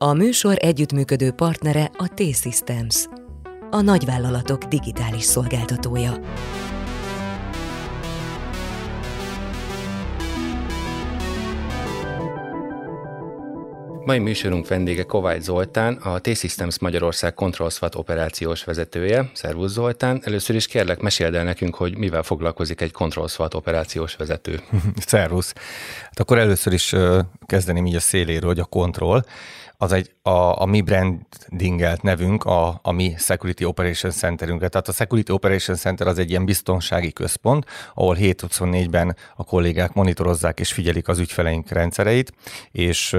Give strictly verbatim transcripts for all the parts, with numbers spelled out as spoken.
A műsor együttműködő partnere a T-Systems, a nagyvállalatok digitális szolgáltatója. Mai műsorunk vendége Kovács Zoltán, a T-Systems Magyarország ControlSWAT operációs vezetője. Szervusz Zoltán! Először is kérlek, meséld el nekünk, hogy mivel foglalkozik egy ControlSWAT operációs vezető. Szervusz! Hát akkor először is kezdeném így a széléről, hogy a Control, az egy a, a mi brandingelt nevünk, a, a mi Security Operations Centerünket. Tehát a Security Operations Center az egy ilyen biztonsági központ, ahol hét huszonnégyben a kollégák monitorozzák és figyelik az ügyfeleink rendszereit, és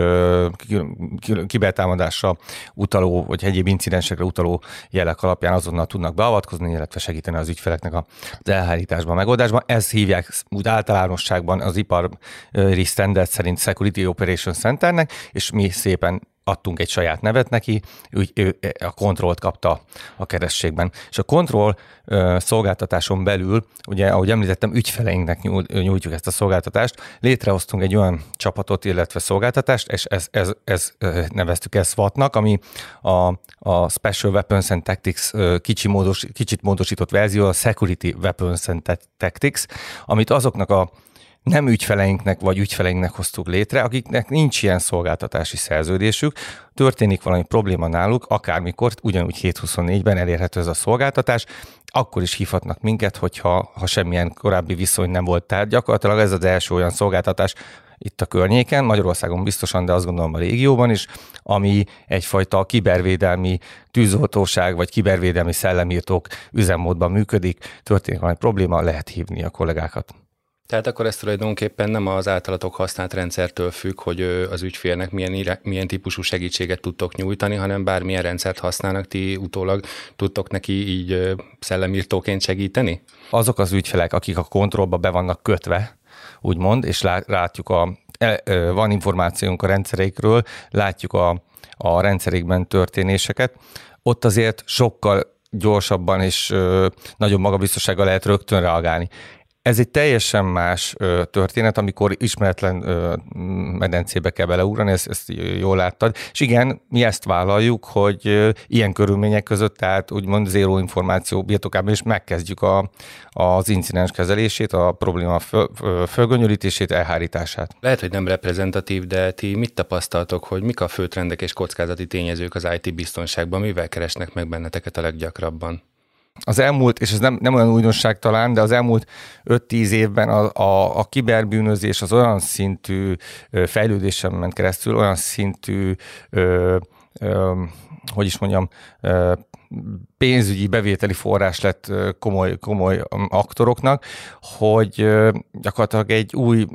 kibertámadásra utaló, vagy egyéb incidensekre utaló jelek alapján azonnal tudnak beavatkozni, illetve segíteni az ügyfeleknek az elhárításban, a megoldásban. Ezt hívják úgy általánosságban az ipari standard szerint Security Operations Centernek, és mi szépen adtunk egy saját nevet neki, úgy ő a Controlt kapta a kerességben. És a Control uh, szolgáltatáson belül, ugye, ahogy említettem, ügyfeleinknek nyújtjuk ezt a szolgáltatást, létrehoztunk egy olyan csapatot, illetve szolgáltatást, és ez, ez, ez, ez neveztük ezt SWAT-nak, ami a, a Special Weapons and Tactics uh, kicsi módos, kicsit módosított verzió, a Security Weapons and Tactics, amit azoknak a nem ügyfeleinknek vagy ügyfeleinknek hoztuk létre, akiknek nincs ilyen szolgáltatási szerződésük, történik valami probléma náluk, akármikor, ugyanúgy hét huszonnégyben elérhető ez a szolgáltatás, akkor is hívhatnak minket, hogyha ha semmilyen korábbi viszony nem volt. Tehát gyakorlatilag ez az első olyan szolgáltatás itt a környéken, Magyarországon biztosan, de azt gondolom a régióban is, ami egyfajta kibervédelmi tűzoltóság vagy kibervédelmi szellemírtók üzemmódban működik, történik valami probléma, lehet hívni a kollégákat. Tehát akkor ez tulajdonképpen nem az általatok használt rendszertől függ, hogy az ügyfélnek milyen, milyen típusú segítséget tudtok nyújtani, hanem bármilyen rendszert használnak, ti utólag tudtok neki így szellemírtóként segíteni? Azok az ügyfelek, akik a kontrollba be vannak kötve, úgymond, és látjuk, a, van információnk a rendszereikről, látjuk a, a rendszerékben történéseket, ott azért sokkal gyorsabban és ö, nagyobb magabiztossággal lehet rögtön reagálni. Ez egy teljesen más ö, történet, amikor ismeretlen ö, medencébe kell beleugrani, ezt, ezt jól láttad. És igen, mi ezt vállaljuk, hogy ö, ilyen körülmények között, tehát úgymond zéró információ birtokában is megkezdjük a, az incidens kezelését, a probléma föl, fölgönyörítését, elhárítását. Lehet, hogy nem reprezentatív, de ti mit tapasztaltok, hogy mik a fő trendek és kockázati tényezők az i té biztonságban, mivel keresnek meg benneteket a leggyakrabban? Az elmúlt, és ez nem, nem olyan újdonság talán, de az elmúlt öt-tíz évben a, a, a kiberbűnözés az olyan szintű fejlődésen ment keresztül, olyan szintű, ö, ö, hogy is mondjam, ö, pénzügyi bevételi forrás lett komoly, komoly aktoroknak, hogy gyakorlatilag egy új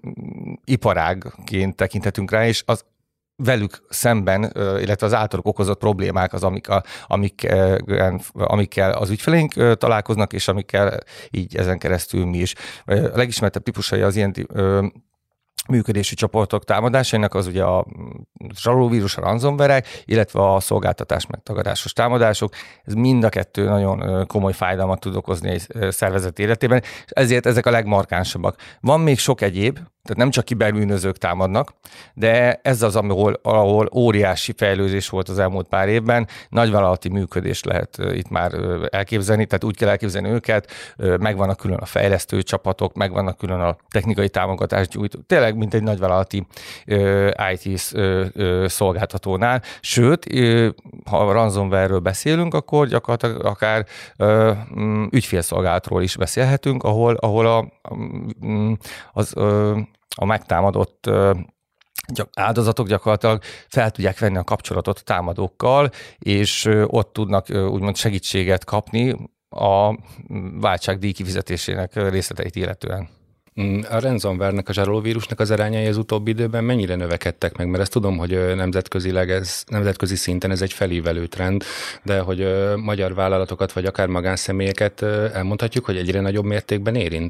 iparágként tekinthetünk rá, és az velük szemben, illetve az általuk okozott problémák az, amik a, amik, amikkel az ügyfeleink találkoznak, és amikkel így ezen keresztül mi is. A legismertebb típusai az ilyen működési csoportok támadásainak az ugye a zsarolóvírus, a ransomware-ek, illetve a szolgáltatás megtagadásos támadások. Ez mind a kettő nagyon komoly fájdalmat tud okozni egy szervezet életében, és ezért ezek a legmarkánsabbak. Van még sok egyéb, tehát nem csak kiberbűnözők támadnak, de ez az, ahol, ahol óriási fejlődés volt az elmúlt pár évben, nagyvállalati működést lehet itt már elképzelni, tehát úgy kell elképzelni őket, megvannak külön a fejlesztő csapatok, megvannak külön a technikai támogatást gyújtó, tényleg mint egy nagyvállalati i té szolgáltatónál, sőt, ha a ransomware-ről beszélünk, akkor gyakorlatilag akár ügyfélszolgálatról is beszélhetünk, ahol, ahol a, az a megtámadott áldozatok gyakorlatilag fel tudják venni a kapcsolatot a támadókkal, és ott tudnak úgymond segítséget kapni a váltságdíj kifizetésének részleteit illetően. A ransomware-nek, a zsarolóvírusnak az arányai az utóbbi időben mennyire növekedtek meg? Mert ezt tudom, hogy nemzetközileg ez, nemzetközi szinten ez egy felívelő trend, de hogy magyar vállalatokat vagy akár magánszemélyeket elmondhatjuk, hogy egyre nagyobb mértékben érint?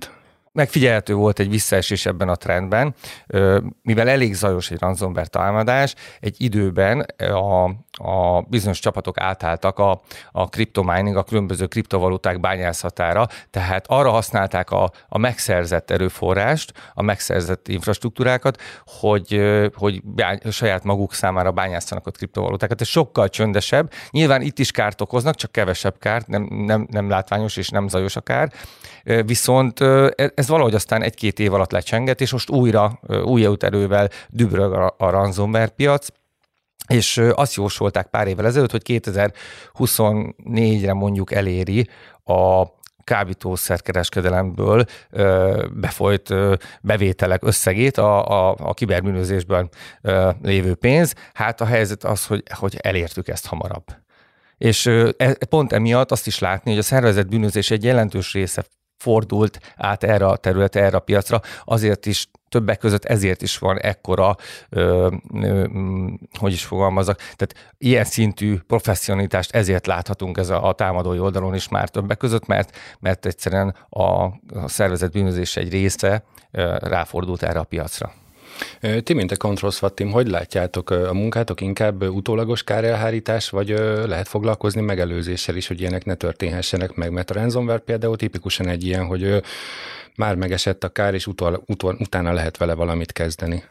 megfigyelhető volt egy visszaesés ebben a trendben, mivel elég zajos egy ransomware támadás, egy időben a, a bizonyos csapatok átálltak a, a cryptomining, a különböző kriptovaluták bányászatára, tehát arra használták a, a megszerzett erőforrást, a megszerzett infrastruktúrákat, hogy, hogy bány, saját maguk számára bányásszanak a kriptovalutákat. Ez sokkal csöndesebb. Nyilván itt is kárt okoznak, csak kevesebb kárt, nem, nem, nem látványos és nem zajos a kár. Viszont ez valahogy aztán egy-két év alatt lecsengett, és most újra, új erővel dübrög a, a ransomware piac, és azt jósolták pár évvel ezelőtt, hogy kétezer-huszonnégyre mondjuk eléri a kábítószerkereskedelemből befolyt bevételek összegét, a, a, a kiberbűnözésben lévő pénz. Hát a helyzet az, hogy, hogy elértük ezt hamarabb. És pont emiatt azt is látni, hogy a szervezett bűnözés egy jelentős része fordult át erre a területre, erre a piacra, azért is, többek között ezért is van ekkora, ö, ö, hogy is fogalmazok, tehát ilyen szintű professzionalitást ezért láthatunk ez a, a támadói oldalon is már többek között, mert, mert egyszerűen a, a szervezett bűnözés egy része ö, ráfordult erre a piacra. Ti, mint a Control SWAT Team, hogy látjátok a munkátok? Inkább utólagos kárelhárítás, vagy lehet foglalkozni megelőzéssel is, hogy ilyenek ne történhessenek meg? Mert a ransomware például tipikusan egy ilyen, hogy már megesett a kár, és utol, utol, utána lehet vele valamit kezdeni.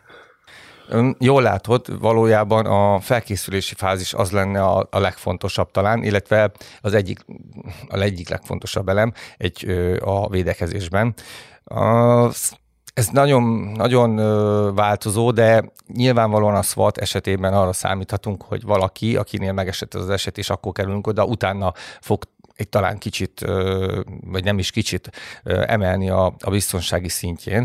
Jól látod, valójában a felkészülési fázis az lenne a, a legfontosabb talán, illetve az egyik, a egyik legfontosabb elem egy, a védekezésben. Az Ez nagyon, nagyon változó, de nyilvánvalóan a SWAT esetében arra számíthatunk, hogy valaki, akinél megesett az eset, és akkor kerülünk oda, utána fog egy talán kicsit, vagy nem is kicsit emelni a, a biztonsági szintjén.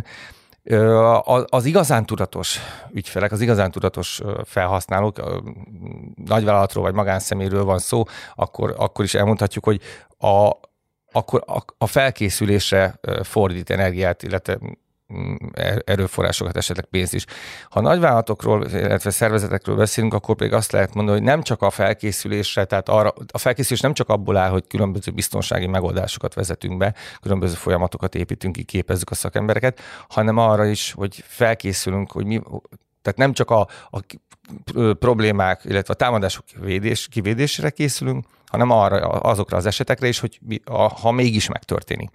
Az igazán tudatos ügyfelek, az igazán tudatos felhasználók, nagyvállalatról vagy magánszemélyről van szó, akkor, akkor is elmondhatjuk, hogy a, akkor a, a felkészülésre fordít energiát, illetve erőforrásokat, esetleg pénzt is. Ha nagyvállalatokról, illetve szervezetekről beszélünk, akkor pedig azt lehet mondani, hogy nem csak a felkészülésre, tehát arra, a felkészülés nem csak abból áll, hogy különböző biztonsági megoldásokat vezetünk be, különböző folyamatokat építünk ki, képezzük a szakembereket, hanem arra is, hogy felkészülünk, hogy mi, tehát nem csak a, a problémák, illetve a támadások védés, kivédésére készülünk, hanem arra, azokra az esetekre is, hogy mi, a, ha mégis megtörténik.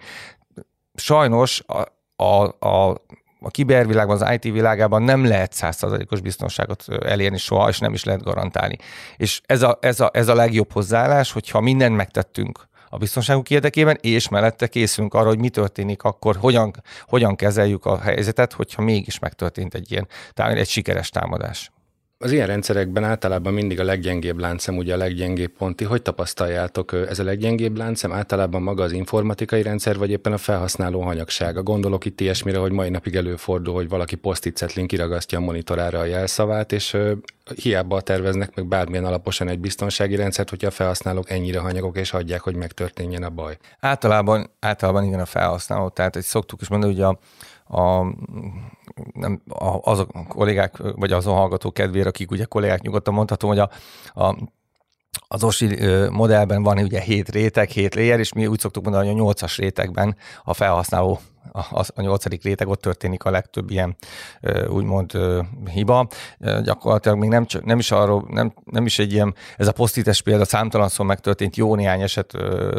Sajnos a A, a, a kibervilágban, az i té világában nem lehet száz százalékos biztonságot elérni soha, és nem is lehet garantálni. És ez a, ez a, ez a legjobb hozzáállás, hogyha mindent megtettünk a biztonságunk érdekében, és mellette készülünk arra, hogy mi történik akkor, hogyan, hogyan kezeljük a helyzetet, hogyha mégis megtörtént egy ilyen egy sikeres támadás. Az ilyen rendszerekben általában mindig a leggyengébb láncszem, ugye a leggyengébb ponti. Hogy tapasztaljátok, ez a leggyengébb láncszem általában maga az informatikai rendszer, vagy éppen a felhasználó hanyagsága? Gondolok itt ilyesmire, hogy mai napig előfordul, hogy valaki post-it cetlin kiragasztja a monitorára a jelszavát, és hiába terveznek meg bármilyen alaposan egy biztonsági rendszert, hogyha a felhasználók ennyire hanyagok, és hagyják, hogy megtörténjen a baj. Általában, általában igen a felhasználó, tehát hogy szoktuk is mondani, hogy a A, nem, a, azok a kollégák, vagy azon hallgatók kedvére, akik ugye kollégák, nyugodtan mondhatom, hogy a, a, az o es i modellben van ugye hét réteg, hét layer, és mi úgy szoktuk mondani, hogy a nyolcas rétegben a felhasználó, a, a nyolcadik réteg, ott történik a legtöbb ilyen úgymond hiba. Gyakorlatilag még nem, nem is arról, nem, nem is egy ilyen, ez a posztites példa, számtalanszor megtörtént, jó néhány eset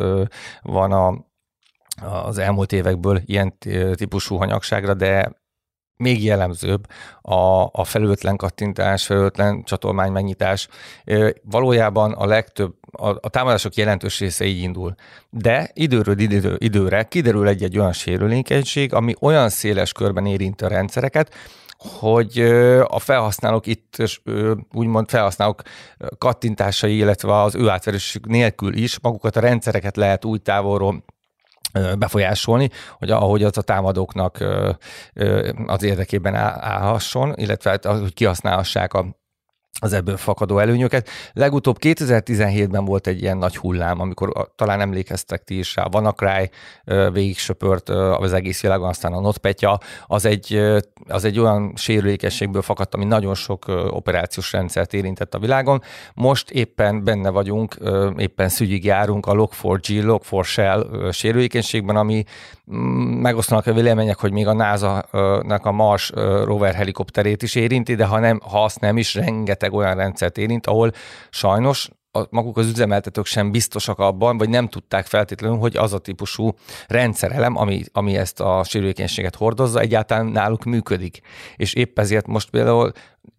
van a az elmúlt évekből ilyen típusú hanyagságra, de még jellemzőbb a, a felületlen kattintás, felületlen csatolmány megnyitás. Valójában a legtöbb, a, a támadások jelentős része így indul. De időről idő, időre kiderül egy-egy olyan sérülékenység, ami olyan széles körben érinti a rendszereket, hogy a felhasználók itt úgymond felhasználók kattintásai, illetve az ő átverésük nélkül is magukat a rendszereket lehet úgy távolról befolyásolni, hogy ahogy az a támadóknak az érdekében állhasson, illetve hogy kihasználhassák a, az ebből fakadó előnyöket. Legutóbb kétezer-tizenhétben volt egy ilyen nagy hullám, amikor talán emlékeztek ti is rá, a WannaCry végig söpört az egész világon, aztán a NotPetya, az egy, az egy olyan sérülékenységből fakadt, ami nagyon sok operációs rendszert érintett a világon. Most éppen benne vagyunk, éppen szügyig járunk a log four j, log four shell sérülékenységben, ami megosztanak a vélemények, hogy még a NASA-nak a Mars rover helikopterét is érinti, de ha, nem, ha azt nem is, rengeteg olyan rendszert érint, ahol sajnos a, maguk az üzemeltetők sem biztosak abban, vagy nem tudták feltétlenül, hogy az a típusú rendszerelem, ami, ami ezt a sérülékenységet hordozza, egyáltalán náluk működik. És épp ezért most például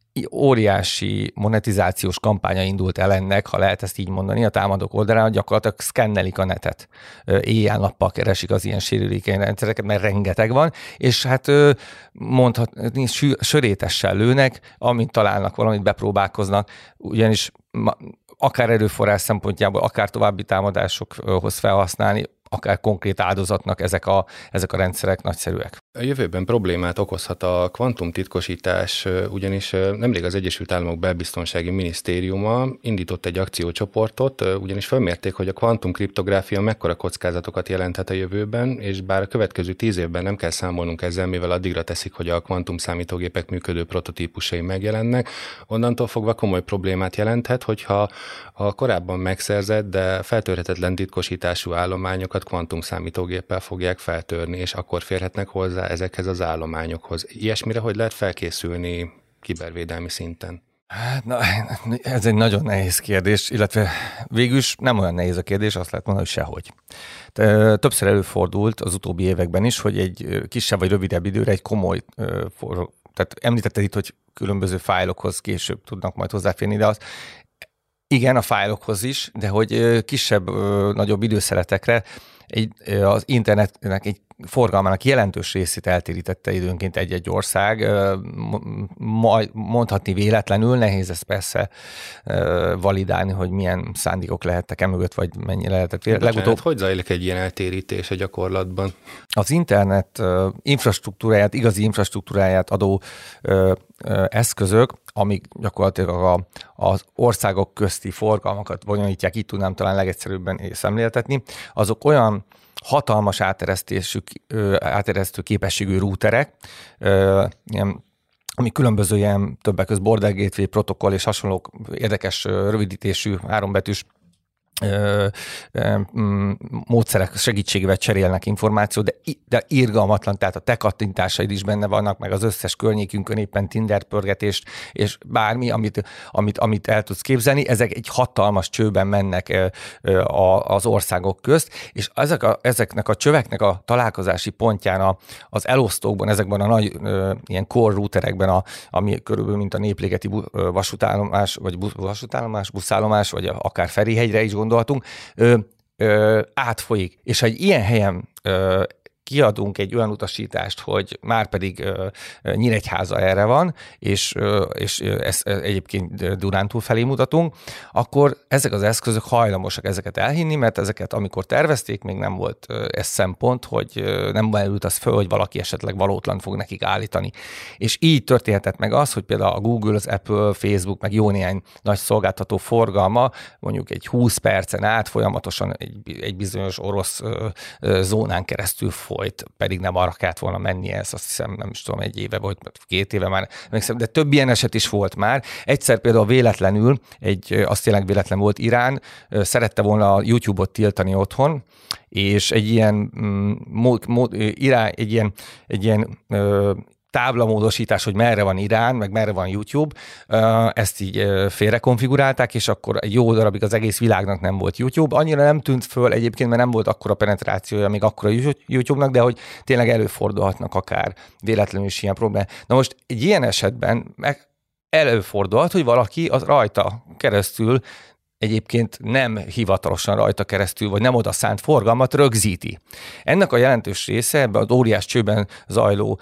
óriási monetizációs kampánya indult el ennek, ha lehet ezt így mondani, a támadók oldalán, gyakorlatilag szkennelik a netet. Éjjel-nappal keresik az ilyen sérülékeny rendszereket, mert rengeteg van, és hát mondhatni, sörétessel lőnek, amint találnak valamit, bepróbálkoznak, ugyanis akár erőforrás szempontjából, akár további támadásokhoz felhasználni, akár konkrét áldozatnak ezek a, ezek a rendszerek nagyszerűek. A jövőben problémát okozhat a kvantumtitkosítás, ugyanis nemrég az Egyesült Államok Belbiztonsági Minisztériuma indított egy akciócsoportot, ugyanis felmérték, hogy a kvantumkriptográfia mekkora kockázatokat jelenthet a jövőben, és bár a következő tíz évben nem kell számolnunk ezzel, mivel addigra teszik, hogy a kvantumszámítógépek működő prototípusai megjelennek, onnantól fogva komoly problémát jelenthet, hogyha a korábban megszerzett, de feltörhetetlen titkosítású állományokat kvantumszámítógéppel fogják feltörni, és akkor férhetnek hozzá ezekhez az állományokhoz. Ilyesmire hogy lehet felkészülni kibervédelmi szinten? Hát, na, ez egy nagyon nehéz kérdés, illetve végülis nem olyan nehéz a kérdés, azt lehet mondani, hogy sehogy. Többször előfordult az utóbbi években is, hogy egy kisebb vagy rövidebb időre egy komoly forró, tehát említetted itt, hogy különböző fájlokhoz később tudnak majd hozzáférni, de az igen, a fájlokhoz is, de hogy kisebb, nagyobb időszeletekre egy, az internetnek egy forgalmának jelentős részét eltérítette időnként egy-egy ország. Mondhatni véletlenül, nehéz ezt persze validálni, hogy milyen szándékok lehettek emögött, vagy mennyi lehetett. Bocsánat, Legutóbb... hogy zajlik egy ilyen eltérítés a gyakorlatban? Az internet infrastruktúráját, igazi infrastruktúráját adó eszközök, amik gyakorlatilag a, az országok közti forgalmakat bonyolítják, így tudnám talán legegyszerűbben szemléltetni, azok olyan hatalmas áteresztésű, áteresztő képességű rúterek, ilyen, ami különböző ilyen többek között Border Gateway protokoll és hasonló érdekes rövidítésű hárombetűs Ö, ö, módszerek segítségével cserélnek információt, de, de irgalmatlan, tehát a te kattintásaid is benne vannak, meg az összes környékünkön éppen Tinder pörgetést, és bármi, amit, amit, amit el tudsz képzelni, ezek egy hatalmas csőben mennek ö, ö, a, az országok közt, és ezek a, ezeknek a csöveknek a találkozási pontján a, az elosztókban, ezekben a nagy ö, ilyen core routerekben, a, ami körülbelül mint a Népligeti vasútállomás, vagy busz, vasútállomás, buszállomás, vagy akár Ferihegyre is gondolhatunk, ö, ö, átfolyik. És ha egy ilyen helyen ö, kiadunk egy olyan utasítást, hogy már pedig ö, Nyíregyháza erre van, és, ö, és ezt egyébként Dunántúl felé mutatunk, akkor ezek az eszközök hajlamosak ezeket elhinni, mert ezeket, amikor tervezték, még nem volt ez szempont, hogy nem merült az föl, hogy valaki esetleg valótlan fog nekik állítani. És így történhetett meg az, hogy például a Google, az Apple, Facebook, meg jó néhány nagy szolgáltató forgalma mondjuk egy húsz percen át folyamatosan egy, egy bizonyos orosz ö, ö, zónán keresztül folyt, pedig nem arra kellett volna mennie, ez azt hiszem, nem is tudom, egy éve vagy két éve már, de több ilyen eset is volt már. Egyszer például véletlenül, egy, azt tényleg véletlen volt, Irán szerette volna a YouTube-ot tiltani otthon, és egy ilyen, mód, mód, Irán, egy ilyen, egy ilyen táblamódosítás, hogy merre van Irán, meg merre van YouTube, ezt így félre konfigurálták, és akkor egy jó darabig az egész világnak nem volt YouTube. Annyira nem tűnt föl egyébként, mert nem volt akkora penetrációja még akkora YouTube-nak, de hogy tényleg előfordulhatnak akár véletlenül is ilyen problémák. Na most egy ilyen esetben meg előfordulhat, hogy valaki az rajta keresztül egyébként nem hivatalosan rajta keresztül, vagy nem oda szánt forgalmat rögzíti. Ennek a jelentős része ebben az óriás csőben zajló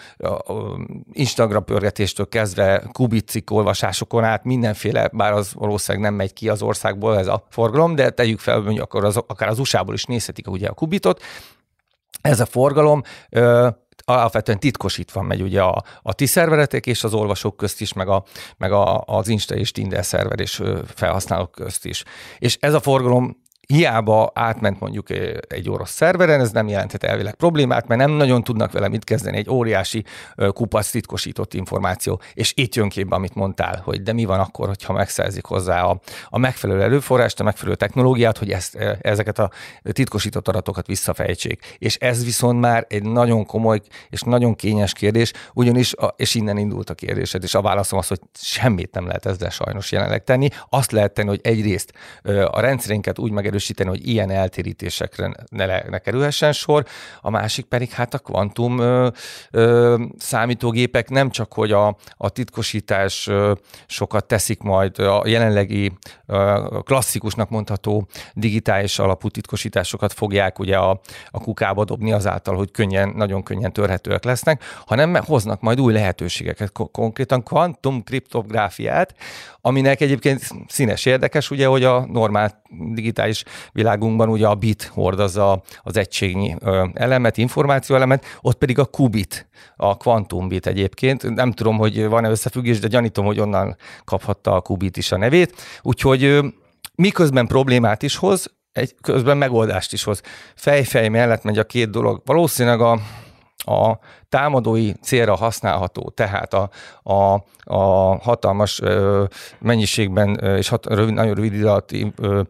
Instagram pörgetéstől kezdve kubicik olvasásokon át mindenféle, bár az valószínűleg nem megy ki az országból ez a forgalom, de tegyük fel, hogy akkor az, akár az u es á-ból is nézhetik ugye a kubitot. Ez a forgalom alapvetően titkosítva megy ugye a, a ti szerveretek és az olvasók közt is, meg, a, meg a, az Insta és Tinder szerver és felhasználók közt is. És ez a forgalom hiába átment mondjuk egy orosz szerveren, ez nem jelenthet elvileg problémát, mert nem nagyon tudnak vele mit kezdeni, egy óriási kupac titkosított információ. És itt jön képbe, amit mondtál, hogy de mi van akkor, hogyha megszerzik hozzá a, a megfelelő erőforrást, a megfelelő technológiát, hogy ezt, ezeket a titkosított adatokat visszafejtsék. És ez viszont már egy nagyon komoly és nagyon kényes kérdés, ugyanis, a, és innen indult a kérdésed, és a válaszom az, hogy semmit nem lehet ezzel sajnos jelenleg tenni. Azt lehet tenni, hogy egyrészt a rendszerünket úgy megerősíteni, hogy ilyen eltérítésekre ne, le, ne kerülhessen sor, a másik pedig hát a kvantum ö, ö, számítógépek nem csak, hogy a, a titkosítás ö, sokat teszik majd, a jelenlegi ö, klasszikusnak mondható digitális alapú titkosításokat fogják ugye a, a kukába dobni azáltal, hogy könnyen, nagyon könnyen törhetőek lesznek, hanem hoznak majd új lehetőségeket, konkrétan kvantum kriptográfiát, aminek egyébként színes érdekes, ugye, hogy a normál digitális világunkban ugye a bit hordozza az egységnyi elemet, információelemet, ott pedig a qubit, a kvantumbit egyébként. Nem tudom, hogy van-e összefüggés, de gyanítom, hogy onnan kaphatta a qubit is a nevét. Úgyhogy miközben problémát is hoz, egy, közben megoldást is hoz. Fej-fej mellett megy a két dolog. Valószínűleg a a támadói célra használható, tehát a, a, a hatalmas ö, mennyiségben ö, és hat, rövid, nagyon rövid idő alatt ö,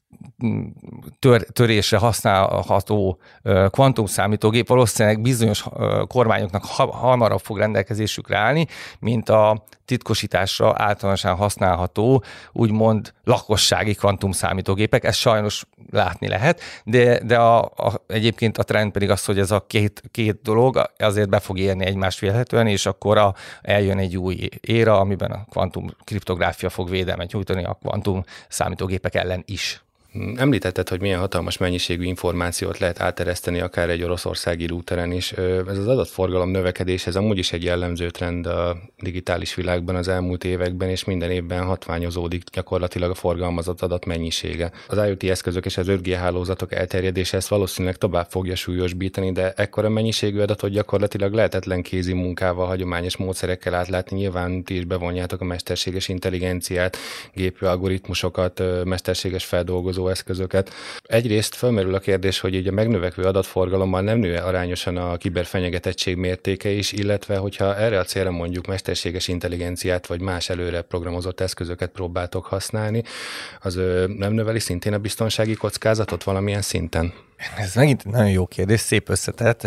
tör, törésre használható kvantumszámítógép valószínűleg bizonyos kormányoknak hamarabb fog rendelkezésükre állni, mint a titkosításra általánosan használható, úgymond lakossági kvantumszámítógépek. Ezt sajnos látni lehet, de, de a, a, egyébként a trend pedig az, hogy ez a két, két dolog azért be fog érni egymást vélhetően, és akkor a, eljön egy új éra, amiben a kvantum kriptográfia fog védelmet nyújtani a kvantum számítógépek ellen is. Említetted, hogy milyen hatalmas mennyiségű információt lehet átereszteni akár egy oroszországi routeren is. Ez az adatforgalom növekedés, ez amúgy is egy jellemző trend a digitális világban az elmúlt években, és minden évben hatványozódik gyakorlatilag a forgalmazott adat mennyisége. Az IoT eszközök és az öt G hálózatok elterjedése ezt valószínűleg tovább fogja súlyosbítani, de ekkora mennyiségű adatot gyakorlatilag lehetetlen kézi munkával, hagyományos módszerekkel átlátni. Nyilván ti is bevonjátok a mesterséges intelligenciát, gépi algoritmusokat, mesterséges feldolgozó eszközöket. Egyrészt felmerül a kérdés, hogy így a megnövekvő adatforgalommal nem nő arányosan a kiberfenyegetettség mértéke is, illetve hogyha erre a célra mondjuk mesterséges intelligenciát vagy más előre programozott eszközöket próbáltok használni, az nem növeli szintén a biztonsági kockázatot valamilyen szinten? Ez megint nagyon jó kérdés, szép összetett.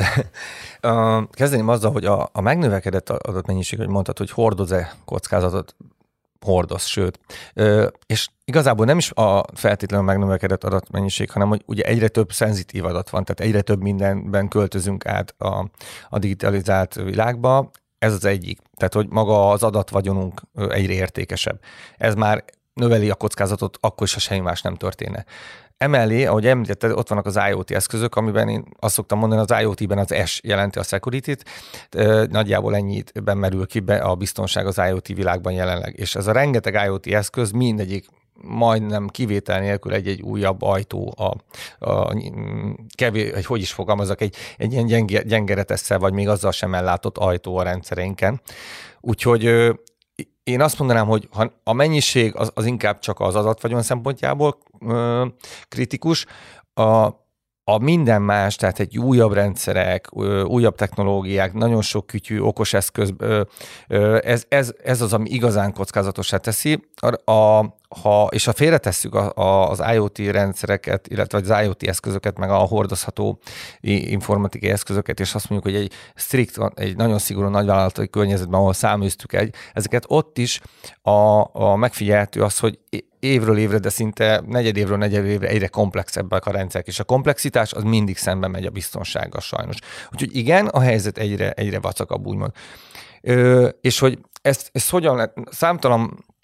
Kezdeném azzal, hogy a, a megnövekedett adatmennyiség, hogy mondtad, hogy hordoz-e kockázatot, hordoz, sőt. Ö, és igazából nem is a feltétlenül megnövekedett adatmennyiség, hanem hogy ugye egyre több szenzitív adat van, tehát egyre több mindenben költözünk át a, a digitalizált világba. Ez az egyik. Tehát, hogy maga az adatvagyonunk egyre értékesebb. Ez már növeli a kockázatot, akkor is, ha semmi más nem történne. Emellé, ahogy említetted, ott vannak az IoT eszközök, amiben én azt szoktam mondani, az IoT-ben az S jelenti a security-t, nagyjából ennyitben merül ki be a biztonság az IoT világban jelenleg. És ez a rengeteg IoT eszköz mindegyik majdnem kivétel nélkül egy-egy újabb ajtó, a, a kevés, hogy, hogy is fogalmazok, egy, egy ilyen gyenge, gyengeretesszel, vagy még azzal sem ellátott ajtó a rendszereinken. Úgyhogy én azt mondanám, hogy a mennyiség az, az inkább csak az adatvagyon szempontjából ö, kritikus, a, a minden más, tehát egy újabb rendszerek, ö, újabb technológiák, nagyon sok kütyű, okos eszköz, ö, ö, ez, ez, ez az, ami igazán kockázatossá teszi. A, a, ha, és ha félretesszük a, a, az IoT rendszereket, illetve az IoT eszközöket, meg a hordozható informatikai eszközöket, és azt mondjuk, hogy egy strikt, egy nagyon szigorú nagyvállalati környezetben, ahol száműztük egy, ezeket ott is a, a megfigyelhető az, hogy évről évre, de szinte negyedévről negyedévre egyre komplexebbek a rendszerek, és a komplexitás az mindig szembe megy a biztonsággal sajnos. Úgyhogy igen, a helyzet egyre, egyre vacakabb, úgymond. Ö, és hogy ezt, ezt hogyan lehet, számtalan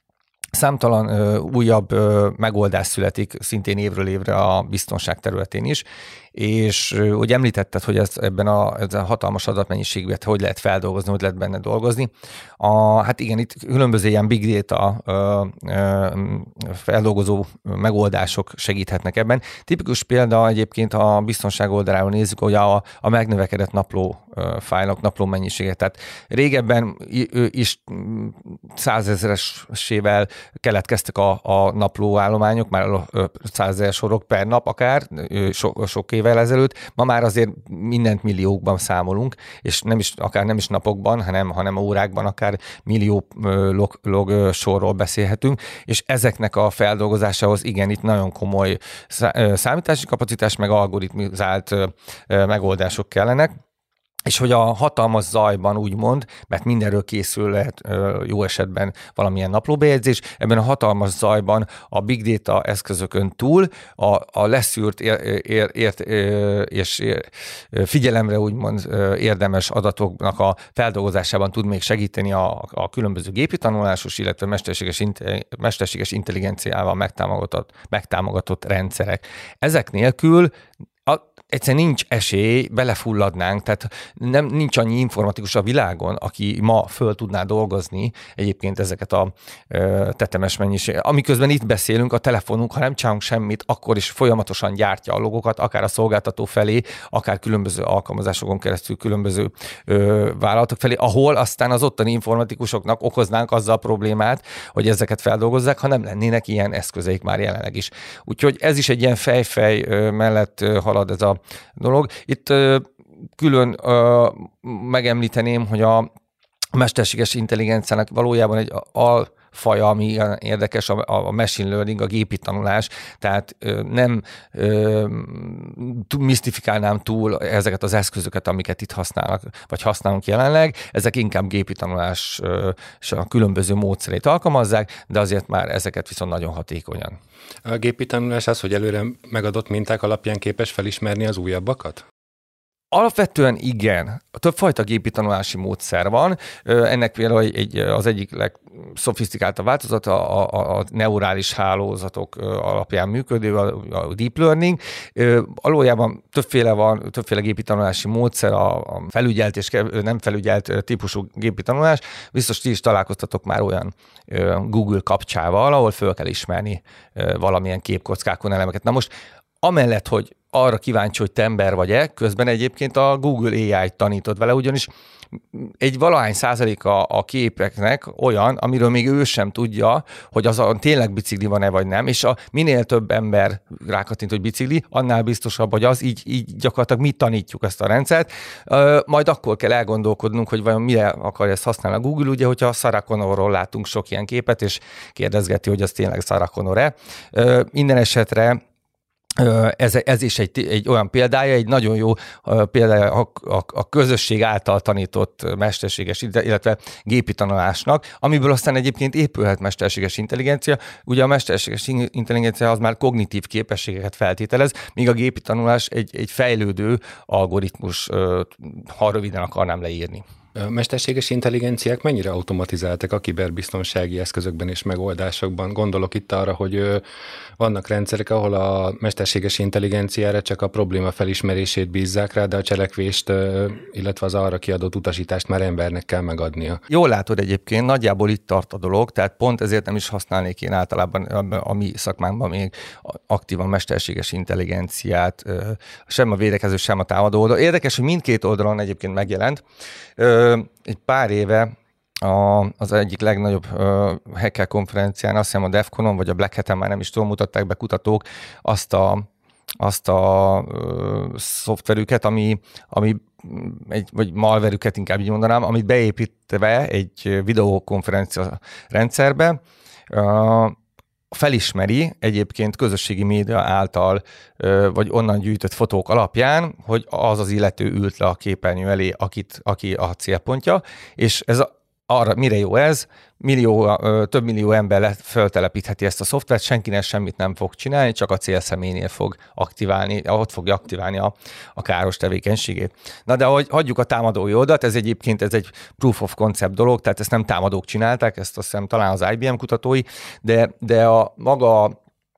Számtalan ö, újabb ö, megoldás születik szintén évről évre a biztonság területén is, és ö, úgy említetted, hogy ez, ebben a, ez a hatalmas adatmennyiségben hogy lehet feldolgozni, hogy lehet benne dolgozni. A, hát igen, itt különböző ilyen big data ö, ö, feldolgozó megoldások segíthetnek ebben. Tipikus példa egyébként a biztonság oldaláról nézzük, hogy a, a megnövekedett napló ö, fájlok, napló mennyiséget. Tehát régebben is százezeresével keletkeztek a, a naplóállományok, már százezer sorok per nap akár, so, sok évvel ezelőtt. Ma már azért mindent milliókban számolunk, és nem is, akár nem is napokban, hanem, hanem órákban, akár millió log, log sorról beszélhetünk, és ezeknek a feldolgozásához igen, itt nagyon komoly számítási kapacitás, meg algoritmizált megoldások kellenek. És hogy a hatalmas zajban úgymond, mert mindenről készül lehet jó esetben valamilyen naplóbejegyzés, ebben a hatalmas zajban a big data eszközökön túl a, a leszűrt ér, ér, ér, és ér, figyelemre úgymond érdemes adatoknak a feldolgozásában tud még segíteni a, a különböző gépi tanulásos, illetve mesterséges, mesterséges intelligenciával megtámogatott, megtámogatott rendszerek. Ezek nélkül a, egyszerűen nincs esély, belefulladnánk, tehát nem, nincs annyi informatikus a világon, aki ma föl tudná dolgozni egyébként ezeket a ö, tetemes mennyiséget. Amiközben itt beszélünk, a telefonunk, ha nem csinálunk semmit, akkor is folyamatosan gyártja a logokat, akár a szolgáltató felé, akár különböző alkalmazásokon keresztül különböző ö, vállalatok felé, ahol aztán az ottani informatikusoknak okoznánk azzal a problémát, hogy ezeket feldolgozzák, ha nem lennének ilyen eszközeik már jelenleg is. Úgyhogy ez is egy ilyen fejfej mellett halad ez a dolog. Itt ö, külön ö, megemlíteném, hogy a mesterséges intelligenciának valójában egy alfaja, ami érdekes, a, a machine learning, a gépi tanulás, tehát ö, nem ö, misztifikálnám túl ezeket az eszközöket, amiket itt használnak, vagy használunk jelenleg, ezek inkább gépi tanulás ö, és a különböző módszereit alkalmazzák, de azért már ezeket viszont nagyon hatékonyan. A gépi tanulás az, hogy előre megadott minták alapján képes felismerni az újabbakat? Alapvetően igen. Többfajta gépi tanulási módszer van. Ennek például egy, az egyik legszofisztikáltabb változata a, a neurális hálózatok alapján működő, a deep learning. Valójában többféle van, többféle gépi tanulási módszer, a felügyelt és nem felügyelt típusú gépi tanulás. Biztos ti is találkoztatok már olyan Google kapcsával, ahol föl kell ismerni valamilyen képkockákon elemeket. Na most amellett, hogy arra kíváncsi, hogy te ember vagy-e, közben egyébként a Google á i tanított vele, ugyanis egy valahány százaléka a képeknek olyan, amiről még ő sem tudja, hogy azon tényleg bicikli van-e vagy nem, és a minél több ember rákattint, hogy bicikli, annál biztosabb, hogy az, így, így gyakorlatilag mi tanítjuk ezt a rendszert. Majd akkor kell elgondolkodnunk, hogy vajon mire akarja ezt használni a Google, ugye, hogyha a Sarah Connorról látunk sok ilyen képet, és kérdezgeti, hogy az tényleg Sarah Connor-e. Minden esetre Ez, ez is egy, egy olyan példája, egy nagyon jó példája a, a, a közösség által tanított mesterséges, illetve gépi tanulásnak, amiből aztán egyébként épülhet mesterséges intelligencia. Ugye a mesterséges intelligencia az már kognitív képességeket feltételez, míg a gépi tanulás egy, egy fejlődő algoritmus, ha röviden akarnám leírni. A mesterséges intelligenciák mennyire automatizáltak a kiberbiztonsági eszközökben és megoldásokban? Gondolok itt arra, hogy vannak rendszerek, ahol a mesterséges intelligenciára csak a probléma felismerését bízzák rá, de a cselekvést, illetve az arra kiadott utasítást már embernek kell megadnia. Jól látod egyébként, nagyjából itt tart a dolog, tehát pont ezért nem is használnék én általában a mi szakmánkban még aktívan mesterséges intelligenciát, sem a védekező, sem a támadó oldal. Érdekes, hogy mindkét oldalon egyébként megjelent. Egy pár éve a, az egyik legnagyobb uh, hacker konferencián, azt hiszem a DEFCON-on, vagy a Black Hat-en, már nem is tudom, mutatták be kutatók azt a, azt a uh, szoftverüket, ami, ami egy, vagy malverüket inkább így mondanám, amit beépítve egy videokonferencia rendszerbe, uh, felismeri egyébként közösségi média által, vagy onnan gyűjtött fotók alapján, hogy az az illető ült le a képernyő elé, akit, aki a célpontja, és ez a arra mire jó ez, millió, több millió ember feltelepítheti ezt a szoftvert, senkinek semmit nem fog csinálni, csak a célszemélynél fog aktiválni, ott fogja aktiválni a, a káros tevékenységét. Na de ahogy hagyjuk a támadói oldalt, ez egyébként ez egy proof of concept dolog, tehát ezt nem támadók csinálták, ezt azt hiszem talán az I B M kutatói, de, de a maga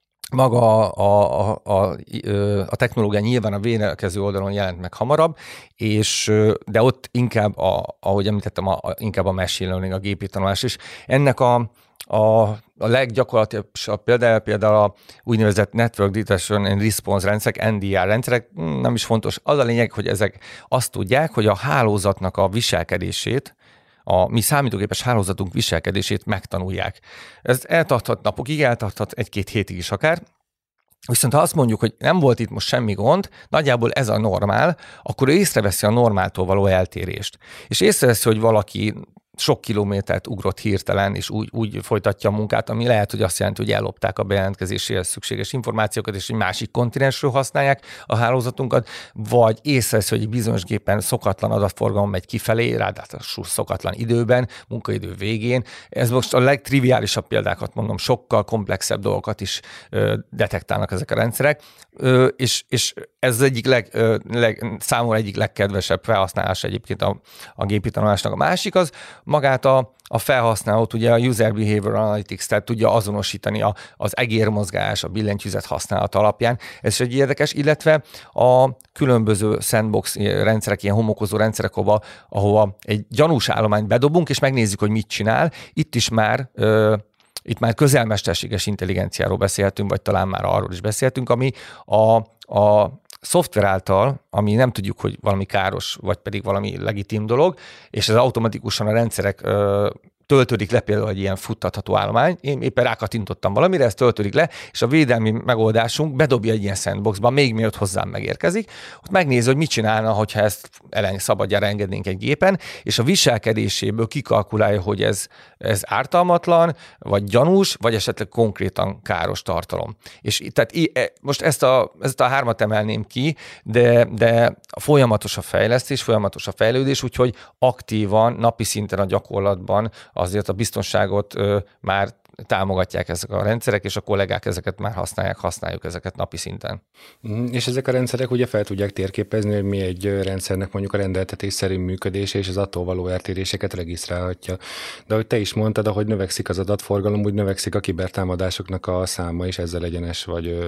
Maga a, a, a, a technológia nyilván a védekező oldalon jelent meg hamarabb, és, de ott inkább, a, ahogy említettem, a, inkább a machine learning, a gépi tanulás is. Ennek a, a, a leggyakorlatilabb például, például a úgynevezett Network Detection and Response rendszerek, N D R rendszerek, nem is fontos. Az a lényeg, hogy ezek azt tudják, hogy a hálózatnak a viselkedését, a mi számítógépes hálózatunk viselkedését megtanulják. Ez eltarthat napokig, eltarthat egy-két hétig is akár, viszont ha azt mondjuk, hogy nem volt itt most semmi gond, nagyjából ez a normál, akkor ő észreveszi a normáltól való eltérést. És észreveszi, hogy valaki sok kilométert ugrott hirtelen, és úgy, úgy folytatja a munkát, ami lehet, hogy azt jelenti, hogy ellopták a bejelentkezéséhez szükséges információkat, és egy másik kontinensről használják a hálózatunkat, vagy észrevesz, hogy egy bizonyos gépen szokatlan adatforgalom megy kifelé, ráadásul szokatlan időben, munkaidő végén. Ez most a legtriviálisabb példákat mondom, sokkal komplexebb dolgokat is ö, detektálnak ezek a rendszerek, ö, és, és ez az egyik leg, ö, leg, számomra egyik legkedvesebb felhasználás egyébként a, a gépi tanulásnak. A másik az, magát a, a felhasználót, ugye a User Behavior Analytics, tehát tudja azonosítani a, az egérmozgás, a billentyűzet használat alapján. Ez is egy érdekes, illetve a különböző sandbox rendszerek, ilyen homokozó rendszerek, ahova, ahova egy gyanús állományt bedobunk, és megnézzük, hogy mit csinál. Itt is már ö, itt már közelmesterséges intelligenciáról beszélhetünk, vagy talán már arról is beszélhetünk, ami a, a szoftver által, ami nem tudjuk, hogy valami káros, vagy pedig valami legitim dolog, és ez automatikusan a rendszerek ö, töltődik le például egy ilyen futtatható állomány. Én éppen rákattintottam valamire, ez töltődik le, és a védelmi megoldásunk bedobja egy ilyen sandboxba, még mielőtt hozzám megérkezik, ott megnézi, hogy mit csinálna, hogyha ezt ellen szabadjára engednénk egy gépen, és a viselkedéséből kikalkulálja, hogy ez, ez ártalmatlan, vagy gyanús, vagy esetleg konkrétan káros tartalom. És tehát most ezt a, ezt a hármat emelném ki, de, de folyamatos a fejlesztés, folyamatos a fejlődés, úgyhogy aktívan, napi szinten a gyakorlatban azért a biztonságot ö, már támogatják ezek a rendszerek, és a kollégák ezeket már használják, használjuk ezeket napi szinten. És ezek a rendszerek ugye fel tudják térképezni, hogy mi egy rendszernek mondjuk a rendeltetés szerint működése, és az attól való eltéréseket regisztrálhatja. De ahogy te is mondtad, ahogy növekszik az adatforgalom, úgy növekszik a kibertámadásoknak a száma is, ezzel egyenes vagy ö,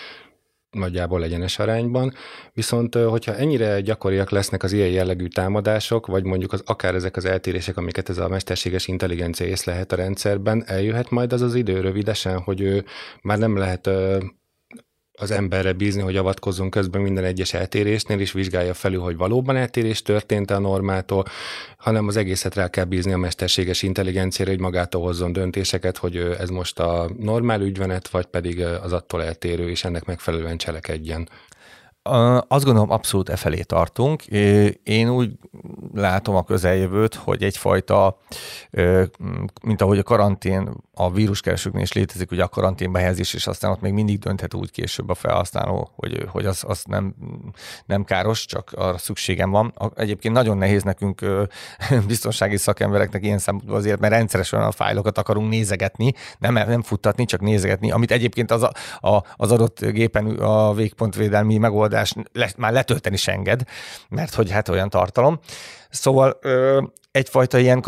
nagyjából egyenes arányban, viszont hogyha ennyire gyakoriak lesznek az ilyen jellegű támadások, vagy mondjuk az, akár ezek az eltérések, amiket ez a mesterséges intelligencia észlelhet a rendszerben, eljöhet majd az az idő rövidesen, hogy ő már nem lehet az emberre bízni, hogy avatkozzon közben minden egyes eltérésnél, és vizsgálja felül, hogy valóban eltérés történt a normától, hanem az egészet rá kell bízni a mesterséges intelligenciára, hogy magától hozzon döntéseket, hogy ez most a normál ügyvenet, vagy pedig az attól eltérő, és ennek megfelelően cselekedjen. Azt gondolom, abszolút e felé tartunk. Én úgy látom a közeljövőt, hogy egyfajta, mint ahogy a karantén a víruskeresőknél is létezik, ugye a karanténba helyezés, és aztán ott még mindig dönthet úgy később a felhasználó, hogy, hogy az, az nem, nem káros, csak arra szükségem van. Egyébként nagyon nehéz nekünk biztonsági szakembereknek ilyen szempontból azért, mert rendszeresen a fájlokat akarunk nézegetni, nem, nem futtatni, csak nézegetni, amit egyébként az, a, a, az adott gépen a végpontvédelmi megoldás le, már letölteni is enged, mert hogy hát olyan tartalom. Szóval ö, egyfajta ilyen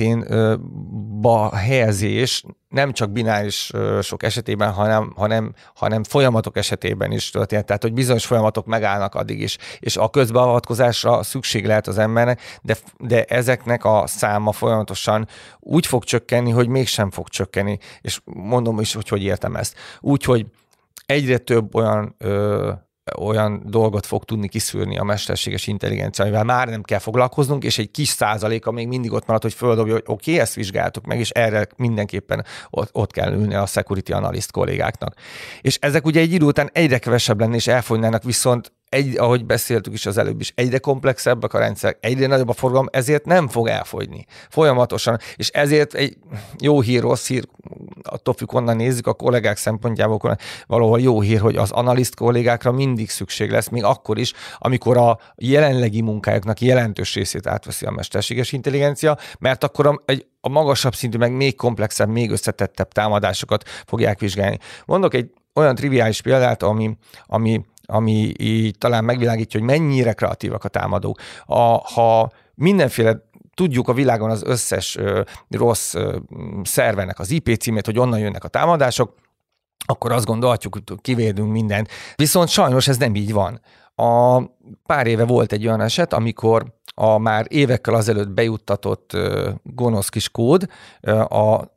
karanténba helyezés nem csak bináris ö, sok esetében, hanem, hanem, hanem folyamatok esetében is történt. Tehát, hogy bizonyos folyamatok megállnak addig is, és a közbeavatkozásra szükség lehet az embernek, de, de ezeknek a száma folyamatosan úgy fog csökkenni, hogy mégsem fog csökkenni. És mondom is, hogy hogy értem ezt. Úgy, hogy egyre több olyan ö, olyan dolgot fog tudni kiszűrni a mesterséges intelligencia, amivel már nem kell foglalkoznunk, és egy kis százaléka még mindig ott marad, hogy földobja, hogy oké, okay, ezt vizsgáltuk meg, és erre mindenképpen ott, ott kell ülni a security analyst kollégáknak. És ezek ugye egy idő után egyre kevesebb lenni, és elfogynának, viszont egy, ahogy beszéltük is az előbb is, egyre komplexebbek a rendszerek, egyre nagyobb a forgalom, ezért nem fog elfogyni. Folyamatosan, és ezért egy jó hír, rossz hír, attól függ, onnan nézzük, a kollégák szempontjából valahol jó hír, hogy az analiszt kollégákra mindig szükség lesz, még akkor is, amikor a jelenlegi munkájuknak jelentős részét átveszi a mesterséges intelligencia, mert akkor a, egy, a magasabb szintű, meg még komplexebb, még összetettebb támadásokat fogják vizsgálni. Mondok egy olyan triviális példát, ami, ami ami így talán megvilágítja, hogy mennyire kreatívak a támadók. A, ha mindenféle, tudjuk a világon az összes ö, rossz ö, szervernek az i pé címét, hogy onnan jönnek a támadások, akkor azt gondolhatjuk, hogy kivédünk mindent. Viszont sajnos ez nem így van. A pár éve volt egy olyan eset, amikor a már évekkel azelőtt bejuttatott ö, gonosz kis kód ö, a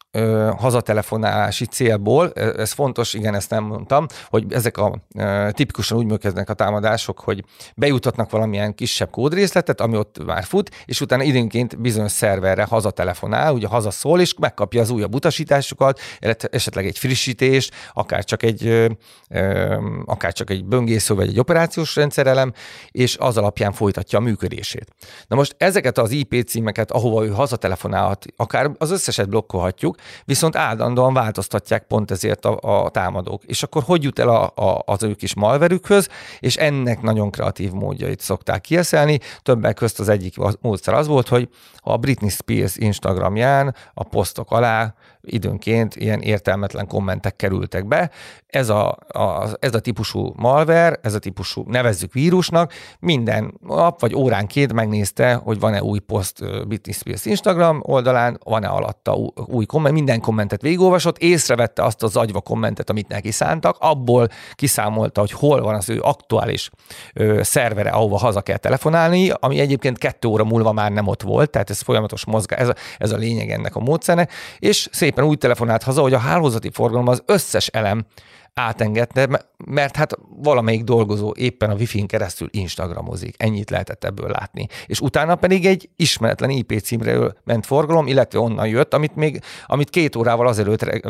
Ö, hazatelefonálási célból, ez fontos, igen, ezt nem mondtam, hogy ezek a ö, tipikusan úgy működnek a támadások, hogy bejutatnak valamilyen kisebb kódrészletet, ami ott már fut, és utána időnként bizonyos szerverre hazatelefonál, ugye hazaszól, és megkapja az újabb utasításokat, esetleg egy frissítést, akár csak egy, ö, ö, akár csak egy böngésző, vagy egy operációs rendszerelem, és az alapján folytatja a működését. Na most ezeket az i pé címeket, ahova ő hazatelefonálhat, akár az összeset blokkolhatjuk, viszont állandóan változtatják pont ezért a, a támadók. És akkor hogy jut el a, a, az ő kis malverükhöz, és ennek nagyon kreatív módjait szokták kieszelni. Többek közt az egyik módszer az volt, hogy a Britney Spears Instagramján a posztok alá időnként ilyen értelmetlen kommentek kerültek be. Ez a, a, ez a típusú malware, ez a típusú, nevezzük vírusnak, minden nap vagy óránként megnézte, hogy van-e új poszt Britney Spears Instagram oldalán, van-e alatta új komment, minden kommentet végigolvasott, észrevette azt az agyva kommentet, amit neki szántak, abból kiszámolta, hogy hol van az ő aktuális ö, szervere, ahova haza kell telefonálni, ami egyébként kettő óra múlva már nem ott volt, tehát ez folyamatos mozgás, ez a, ez a lényeg ennek a módszernek, és szépen úgy telefonált haza, hogy a hálózati forgalom az összes elem átengedte, mert hát valamelyik dolgozó éppen a Wi-Fi-n keresztül instagramozik. Ennyit lehetett ebből látni. És utána pedig egy ismeretlen i pé címről ment forgalom, illetve onnan jött, amit még amit két órával azelőtt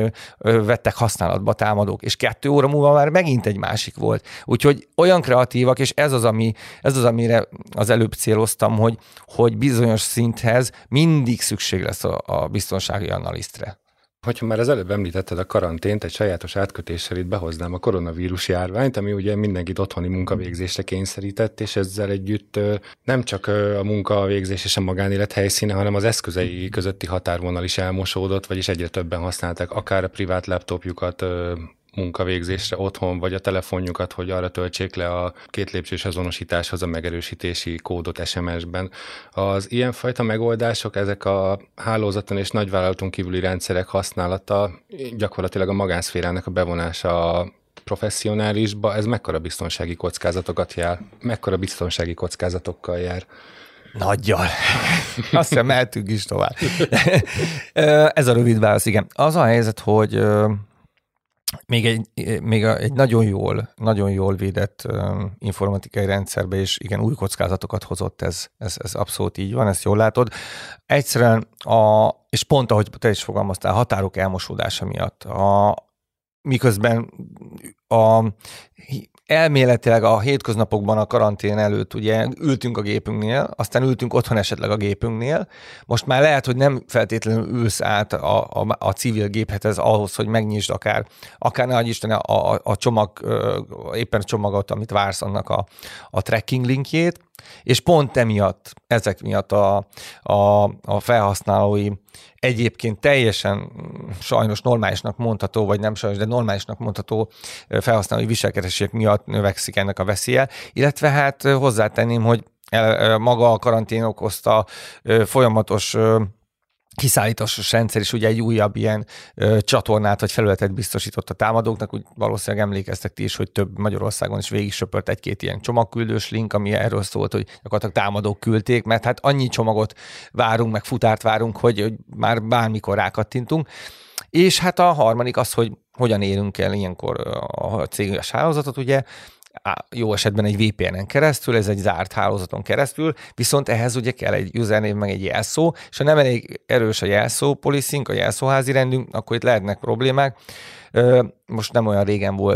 vettek használatba támadók, és kettő óra múlva már megint egy másik volt. Úgyhogy olyan kreatívak, és ez az, ami, ez az amire az előbb céloztam, hogy, hogy bizonyos szinthez mindig szükség lesz a, a biztonsági analisztre. Hogyha már az előbb említetted a karantént, egy sajátos átkötéssel itt behoznám a koronavírus járványt, ami ugye mindenkit otthoni munkavégzésre kényszerített, és ezzel együtt nem csak a munkavégzés és a magánélet helyszíne, hanem az eszközei közötti határvonal is elmosódott, vagyis egyre többen használták akár a privát laptopjukat munkavégzésre otthon, vagy a telefonjukat, hogy arra töltsék le a két lépcsős azonosításhoz a megerősítési kódot es em es-ben. Az ilyenfajta megoldások, ezek a hálózaton és nagyvállalaton kívüli rendszerek használata, gyakorlatilag a magánszférának a bevonása a professzionálisba, ez mekkora biztonsági kockázatokat jár? Mekkora biztonsági kockázatokkal jár? Nagyjal. Azt hiszem, mehetünk is tovább. Ez a rövid válasz, igen. Az a helyzet, hogy Még egy, még egy nagyon jól, nagyon jól védett um, informatikai rendszerbe is igen, új kockázatokat hozott, ez, ez, ez abszolút így van, ezt jól látod. Egyszerűen, a, és pont ahogy te is fogalmaztál, határok elmosódása miatt, a, miközben a elméletileg a hétköznapokban a karantén előtt ugye ültünk a gépünknél, aztán ültünk otthon esetleg a gépünknél. Most már lehet, hogy nem feltétlenül ülsz át a, a, a civil géphez ahhoz, hogy megnyisd akár, akár ne adj Isten a, a, a csomag, éppen a csomagot, amit vársz, annak a, a tracking linkjét, és pont emiatt, ezek miatt a, a, a felhasználói egyébként teljesen sajnos normálisnak mondható, vagy nem sajnos, de normálisnak mondható felhasználói viselkedések miatt növekszik ennek a veszélye, illetve hát hozzátenném, hogy maga a karantén okozta folyamatos kiszállításos rendszer is ugye egy újabb ilyen ö, csatornát vagy felületet biztosított a támadóknak, úgy valószínűleg emlékeztek ti is, hogy több Magyarországon is végig söpört egy-két ilyen csomagküldős link, ami erről szólt, hogy gyakorlatilag támadók küldték, mert hát annyi csomagot várunk, meg futárt várunk, hogy, hogy már bármikor rákattintunk. És hát a harmadik az, hogy hogyan érünk el ilyenkor a céges hálózatot, ugye, jó esetben egy vé pé en-en keresztül, ez egy zárt hálózaton keresztül, viszont ehhez ugye kell egy username, meg egy jelszó, és ha nem elég erős a jelszó policing, a jelszóházi rendünk, akkor itt lehetnek problémák. Most nem olyan régen volt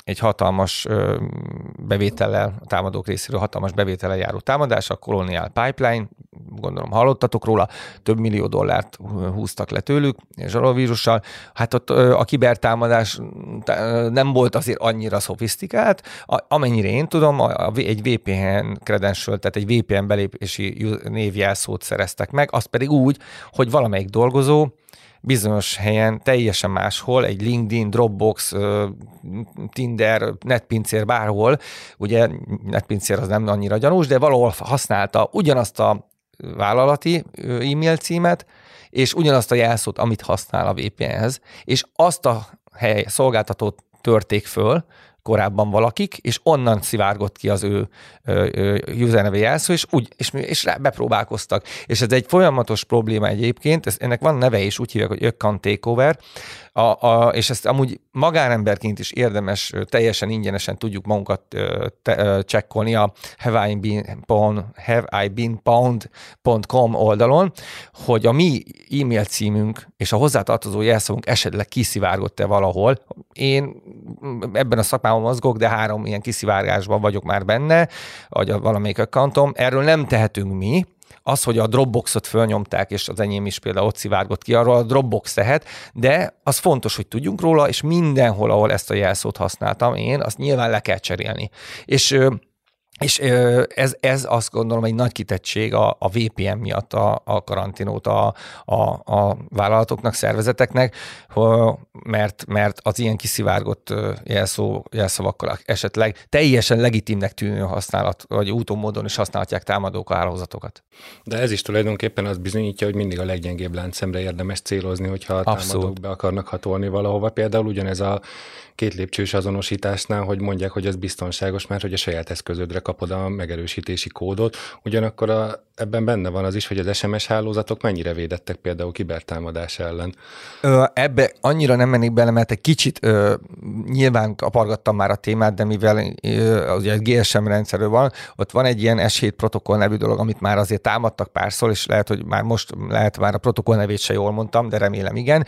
egy hatalmas bevétellel, a támadók részéről hatalmas bevétellel járó támadás, a Colonial Pipeline, gondolom hallottatok róla, több millió dollárt húztak le tőlük zsarolóvírussal. Hát ott a kibertámadás nem volt azért annyira szofisztikált, amennyire én tudom, egy vé pé en credential, tehát egy vé pé en belépési névjelszót szereztek meg, az pedig úgy, hogy valamelyik dolgozó bizonyos helyen, teljesen máshol, egy LinkedIn, Dropbox, Tinder, netpincér, bárhol, ugye netpincér az nem annyira gyanús, de valahol használta ugyanazt a vállalati e-mail címet, és ugyanazt a jelszót, amit használ a vé pé enhez, és azt a hely szolgáltatót törték föl, korábban valakik, és onnan szivárgott ki az ő userneve jelszó, és, úgy, és, és rá bepróbálkoztak. És ez egy folyamatos probléma egyébként, ez, ennek van neve is, úgy hívják, hogy account takeover, a, a, és ezt amúgy magánemberként is érdemes, teljesen ingyenesen tudjuk magunkat te, csekkolni a have I been pwned, have I been pwned pont com oldalon, hogy a mi e-mail címünk és a hozzátartozó jelszavunk esetleg kiszivárgott-e valahol. Én ebben a szakmában mozgok, de három ilyen kiszivárgásban vagyok már benne, vagy a valamelyik accountom. Erről nem tehetünk mi. Az, hogy a Dropboxot fölnyomták, és az enyém is például ott szivárgott ki, arról a Dropbox tehet, de az fontos, hogy tudjunk róla, és mindenhol, ahol ezt a jelszót használtam én, azt nyilván le kell cserélni. És És ez, ez azt gondolom egy nagy kitettség a, a vé pé en miatt a, a karanténót a, a, a vállalatoknak, szervezeteknek, mert, mert az ilyen kiszivárgott jelszó, jelszavakkal esetleg teljesen legitimnek tűnő használat, vagy úton módon is használhatják támadók a hálózatokat. De ez is tulajdonképpen azt bizonyítja, hogy mindig a leggyengébb láncszemre érdemes célozni, hogyha a támadók Abszolút. be akarnak hatolni valahova. Például ugyanez a két lépcsős azonosításnál, hogy mondják, hogy ez biztonságos, mert hogy a saját eszközödre kapod a megerősítési kódot. Ugyanakkor a, ebben benne van az is, hogy az es em es hálózatok mennyire védettek például kibertámadás ellen. Ö, ebbe annyira nem mennék bele, mert egy kicsit ö, nyilván kapargattam már a témát, de mivel ö, ugye egy gé es em rendszerről van, ott van egy ilyen es hét protokoll nevű dolog, amit már azért támadtak párszor, és lehet, hogy már most lehet már a protokoll nevét se jól mondtam, de remélem igen.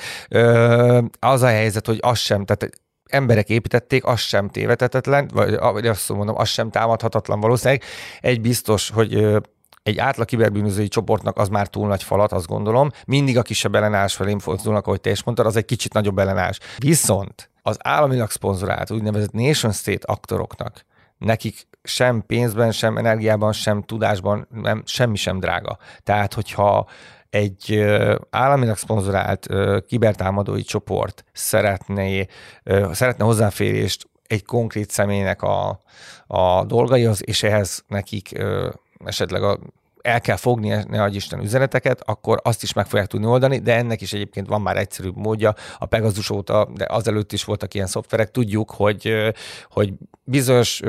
Ö, az a helyzet, hogy az sem, tehát emberek építették, az sem tévedhetetlen, vagy azt mondom, az sem támadhatatlan valószínűleg. Egy biztos, hogy egy átlag kiberbűnözői csoportnak az már túl nagy falat, azt gondolom. Mindig a kisebb ellenállás felé fordulnak, ahogy te is mondtad, az egy kicsit nagyobb ellenállás. Viszont az államilag szponzorált úgynevezett nation state aktoroknak, nekik sem pénzben, sem energiában, sem tudásban, nem, semmi sem drága. Tehát, hogyha egy államilag szponzorált kibertámadói csoport szeretné, szeretne hozzáférést egy konkrét személynek a, a dolgaihoz, és ehhez nekik esetleg a, el kell fogni, ne adj Isten, üzeneteket, akkor azt is meg fogják tudni oldani, de ennek is egyébként van már egyszerűbb módja. A Pegasus óta, de azelőtt is voltak ilyen szoftverek, tudjuk, hogy, hogy bizonyos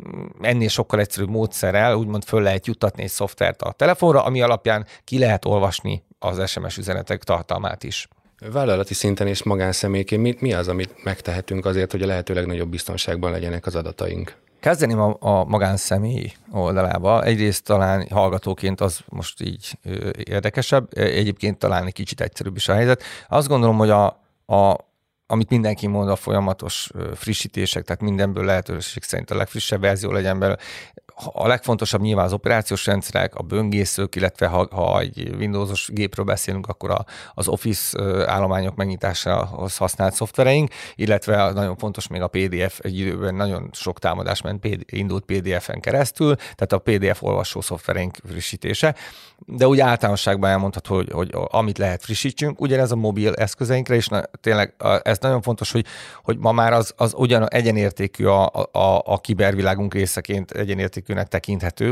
ennél sokkal egyszerűbb módszerrel úgymond föl lehet juttatni egy szoftvert a telefonra, ami alapján ki lehet olvasni az es em es üzenetek tartalmát is. Vállalati szinten és magánszemélyként mi, mi az, amit megtehetünk azért, hogy a lehető legnagyobb biztonságban legyenek az adataink? Kezdeném a, a magánszemély oldalába. Egyrészt talán hallgatóként az most így ö, érdekesebb, egyébként talán egy kicsit egyszerűbb is a helyzet. Azt gondolom, hogy a, a, amit mindenki mond, a folyamatos frissítések, tehát mindenből lehetőség szerint a legfrissebb verzió legyen belőle. A legfontosabb nyilván az operációs rendszerek, a böngészők, illetve ha, ha egy Windowsos gépről beszélünk, akkor a, az Office állományok megnyitásához használt szoftvereink, illetve nagyon fontos még a pé dé ef, egy időben nagyon sok támadás ment, indult pé dé efen keresztül, tehát a pé dé ef olvasó szoftvereink frissítése. De úgy általánosságban elmondható, hogy, hogy amit lehet frissítsünk, ugyanez a mobil eszközeinkre, és na, tényleg ez nagyon fontos, hogy, hogy ma már az, az ugyan egyenértékű a, a, a kibervilágunk részeként egyenértékűnek tekinthető,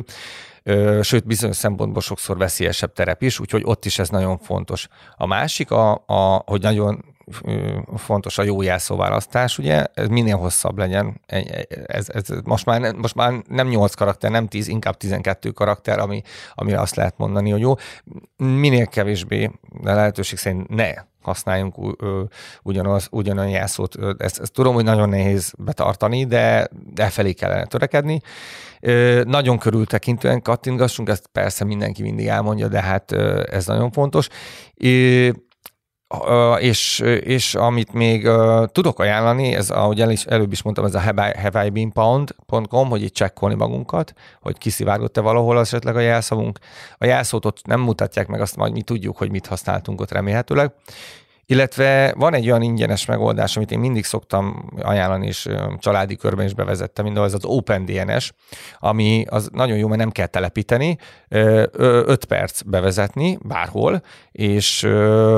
sőt bizonyos szempontból sokszor veszélyesebb terep is, úgyhogy ott is ez nagyon fontos. A másik, a, a, hogy nagyon fontos a jó jelszóválasztás, ugye, ez minél hosszabb legyen. Ez, ez most, már, most már nem nyolc karakter, nem tíz, inkább tizenkettő karakter, ami, amire azt lehet mondani, hogy jó. Minél kevésbé, de lehetőség szerint ne használjunk ugyanaz, ugyanolyan jelszót. Ezt, ezt tudom, hogy nagyon nehéz betartani, de, de felé kellene törekedni. Nagyon körültekintően kattintgassunk, ezt persze mindenki mindig elmondja, de hát ez nagyon fontos. És, és amit még uh, tudok ajánlani, ez ahogy el is, előbb is mondtam, ez a have I been pwned pont com, hogy itt csekkolni magunkat, hogy kiszivárgott-e valahol esetleg a jelszavunk. A jelszót ott nem mutatják meg, azt majd mi tudjuk, hogy mit használtunk ott remélhetőleg. Illetve van egy olyan ingyenes megoldás, amit én mindig szoktam ajánlani, és családi körben is bevezettem, mindaz az OpenDNS, ami az nagyon jó, mert nem kell telepíteni, öt perc bevezetni bárhol, és,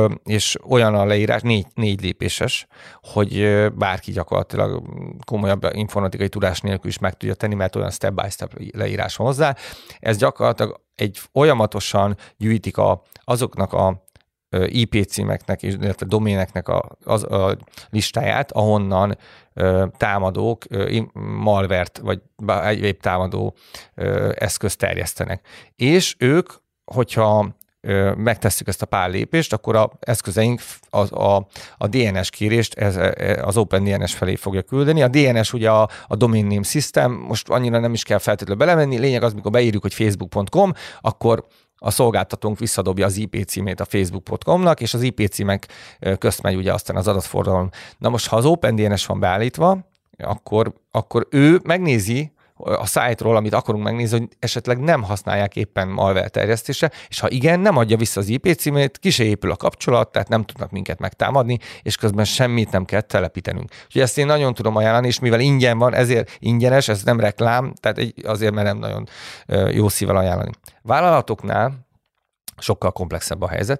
és olyan a leírás, négy, négy lépéses, hogy bárki gyakorlatilag komolyabb informatikai tudás nélkül is meg tudja tenni, mert olyan step-by-step leírás van hozzá. Ez gyakorlatilag egy folyamatosan gyűjtik a, azoknak a I P címeknek, illetve doméneknek a, az, a listáját, ahonnan ö, támadók ö, malvert, vagy egyéb támadó ö, eszközt terjesztenek. És ők, hogyha ö, megtesszük ezt a pár lépést, akkor az eszközeink az, a, a dé en es kérést ez, az OpenDNS felé fogja küldeni. A dé en es ugye a, a Domain Name System, most annyira nem is kell feltétlenül belemenni, lényeg az, mikor beírjuk, hogy facebook pont com, akkor a szolgáltatónk visszadobja az I P címét a facebook pont com-nak, és az I P címek közt megy ugye aztán az adatforgalom. Na most, ha az OpenDNS van beállítva, akkor, akkor ő megnézi a szájtról, amit akarunk megnézni, hogy esetleg nem használják éppen malware terjesztésre, és ha igen, nem adja vissza az I P címét, ki se épül a kapcsolat, tehát nem tudnak minket megtámadni, és közben semmit nem kell telepítenünk. Úgyhogy ezt én nagyon tudom ajánlani, és mivel ingyen van, ezért ingyenes, ez nem reklám, tehát azért mert nem nagyon jó szívvel ajánlani. Vállalatoknál sokkal komplexebb a helyzet,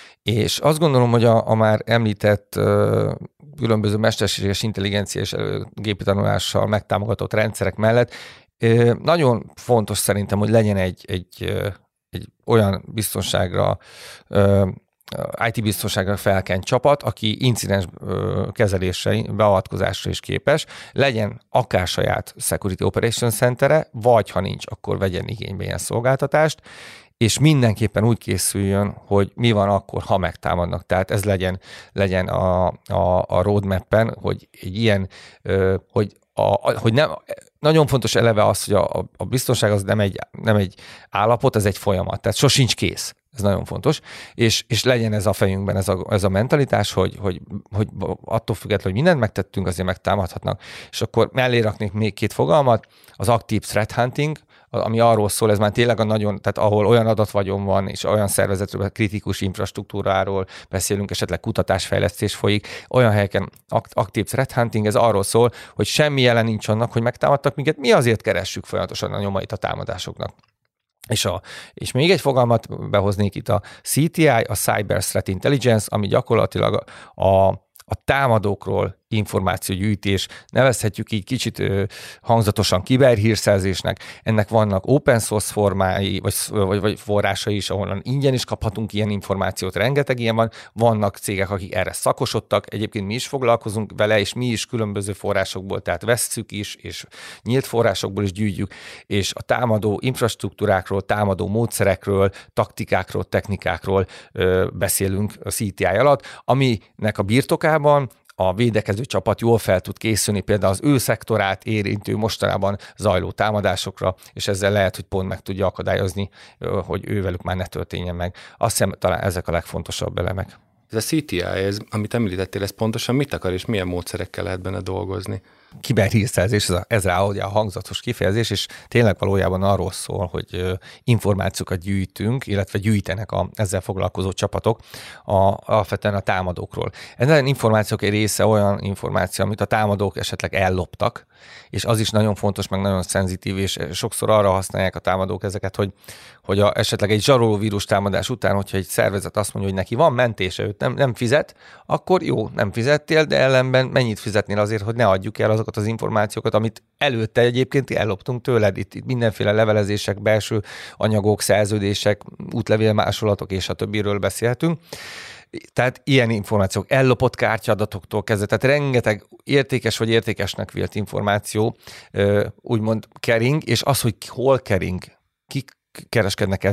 és azt gondolom, hogy a, a már említett uh, különböző mesterséges intelligencia és gépi tanulással megtámogatott rendszerek mellett uh, nagyon fontos szerintem, hogy legyen egy, egy, uh, egy olyan biztonságra, uh, I T biztonságra felkent csapat, aki incidens uh, kezelésre, beavatkozásra is képes, legyen akár saját Security Operations Centere, vagy ha nincs, akkor vegyen igénybe ilyen szolgáltatást, és mindenképpen úgy készüljön, hogy mi van akkor, ha megtámadnak. Tehát ez legyen, legyen a, a, a roadmap-en, hogy egy ilyen, hogy, a, hogy nem, nagyon fontos eleve az, hogy a, a biztonság az nem egy, nem egy állapot, ez egy folyamat. Tehát sosincs kész. Ez nagyon fontos, és, és legyen ez a fejünkben, ez a, ez a mentalitás, hogy, hogy, hogy attól függetlenül, hogy mindent megtettünk, azért megtámadhatnak. És akkor mellé raknék még két fogalmat, az aktív threat hunting, ami arról szól, ez már tényleg a nagyon, tehát ahol olyan adatvagyon van, és olyan szervezetről, kritikus infrastruktúráról beszélünk, esetleg kutatásfejlesztés folyik, olyan helyeken aktív threat hunting, ez arról szól, hogy semmi jelen nincs annak, hogy megtámadtak minket, mi azért keressük folyamatosan a nyomait a támadásoknak. És, a, és még egy fogalmat behoznék itt, a C T I, a Cyber Threat Intelligence, ami gyakorlatilag a, a támadókról információgyűjtés, nevezhetjük így kicsit ö, hangzatosan kiberhírszerzésnek, ennek vannak open source formái, vagy, vagy, vagy forrásai is, ahonnan ingyen is kaphatunk ilyen információt, rengeteg ilyen van, vannak cégek, akik erre szakosodtak, egyébként mi is foglalkozunk vele, és mi is különböző forrásokból, tehát vesszük is, és nyílt forrásokból is gyűjtjük, és a támadó infrastruktúrákról, támadó módszerekről, taktikákról, technikákról ö, beszélünk a C T I alatt, aminek a birtokában a védekező csapat jól fel tud készülni például az ő szektorát érintő mostanában zajló támadásokra, és ezzel lehet, hogy pont meg tudja akadályozni, hogy ővelük már ne történjen meg. Azt hiszem, talán ezek a legfontosabb elemek. Ez a C T I, ez, amit említettél, ez pontosan mit akar, és milyen módszerekkel lehet benne dolgozni? Kiberhírszerzés, ez, ez rá ugye a hangzatos kifejezés, és tényleg valójában arról szól, hogy információkat gyűjtünk, illetve gyűjtenek a ezzel foglalkozó csapatok a, alapvetően a támadókról. Ezen információk egy része olyan információ, amit a támadók esetleg elloptak, és az is nagyon fontos, meg nagyon szenzitív, és sokszor arra használják a támadók ezeket, hogy, hogy a, esetleg egy zsaroló vírus támadás után, hogyha egy szervezet azt mondja, hogy neki van mentése, őt nem, nem fizet, akkor jó, nem fizettél, de ellenben mennyit fizetnél azért, hogy ne adjuk el azokat az információkat, amit előtte egyébként elloptunk tőled. Itt, itt mindenféle levelezések, belső anyagok, szerződések, útlevélmásolatok és a többiről beszélhetünk. Tehát ilyen információk, ellopott kártyaadatoktól kezdve, tehát rengeteg értékes vagy értékesnek vélt információ úgymond kering, és az, hogy hol kering, kik kereskednek ezzel,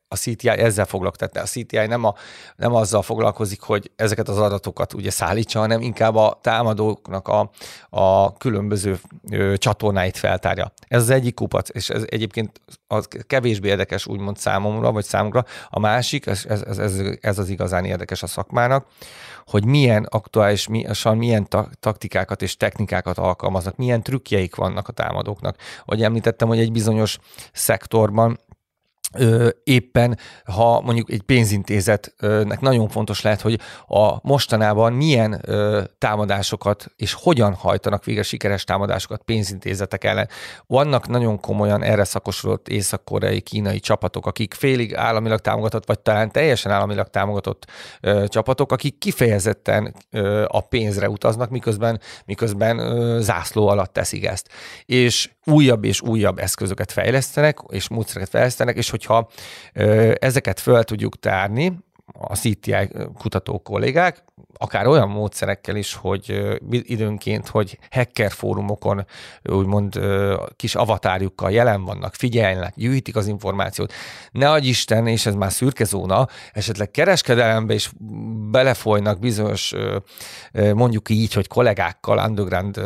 a cé té i ezzel foglalkozik. Tehát a cé té i nem, a, nem azzal foglalkozik, hogy ezeket az adatokat ugye szállítsa, hanem inkább a támadóknak a, a különböző ö, csatornáit feltárja. Ez az egyik kupac, és ez egyébként az kevésbé érdekes úgymond számomra, vagy számunkra. A másik, ez, ez, ez, ez az igazán érdekes a szakmának, hogy milyen aktuális, milyen taktikákat és technikákat alkalmaznak, milyen trükkjeik vannak a támadóknak. Ahogy említettem, hogy egy bizonyos szektorban Ö, éppen, ha mondjuk egy pénzintézetnek nagyon fontos lehet, hogy a mostanában milyen ö, támadásokat és hogyan hajtanak végre sikeres támadásokat pénzintézetek ellen. Vannak nagyon komolyan erre szakosodott észak-koreai, kínai csapatok, akik félig államilag támogatott, vagy talán teljesen államilag támogatott ö, csapatok, akik kifejezetten ö, a pénzre utaznak, miközben, miközben ö, zászló alatt teszik ezt. És újabb és újabb eszközöket fejlesztenek, és módszereket fejlesztenek, és hogyha ö, ezeket föl tudjuk tárni, a cé té i kutató kollégák, akár olyan módszerekkel is, hogy időnként, hogy hacker fórumokon úgymond kis avatárjukkal jelen vannak, figyelnek, gyűjtik az információt. Ne adj Isten, és ez már szürke zóna, esetleg kereskedelembe is belefolynak bizonyos, mondjuk így, hogy kollégákkal, underground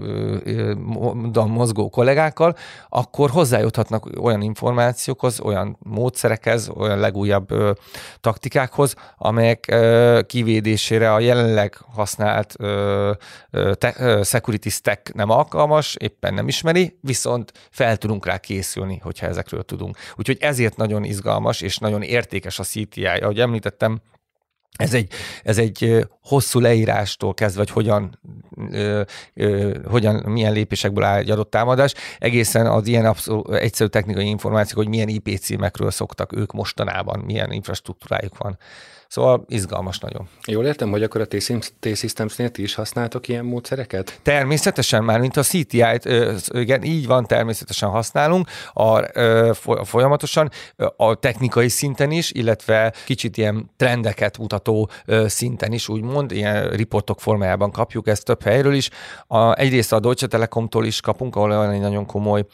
mozgó kollégákkal, akkor hozzájuthatnak olyan információkhoz, olyan módszerekhez, olyan legújabb taktikákhoz, amelyek kivédésére a jelenleg használt uh, te, uh, security stack nem alkalmas, éppen nem ismeri, viszont fel tudunk rá készülni, hogyha ezekről tudunk. Úgyhogy ezért nagyon izgalmas és nagyon értékes a cé té i. Ahogy említettem, Ez egy, ez egy hosszú leírástól kezdve, hogy hogyan, ö, ö, hogyan, milyen lépésekből áll egy adott támadás, egészen az ilyen abszolút egyszerű technikai információk, hogy milyen i pé címekről szoktak ők mostanában, milyen infrastruktúrájuk van. Szóval izgalmas nagyon. Jól értem, hogy akkor a T-Systemsnél ti is használtok ilyen módszereket? Természetesen, már mint a cé té i-t, igen, így van, természetesen használunk, a, a, folyamatosan a technikai szinten is, illetve kicsit ilyen trendeket mutató szinten is, úgymond, ilyen riportok formájában kapjuk ezt több helyről is. A, egyrészt a Deutsche Telekomtól is kapunk, ahol van egy nagyon komoly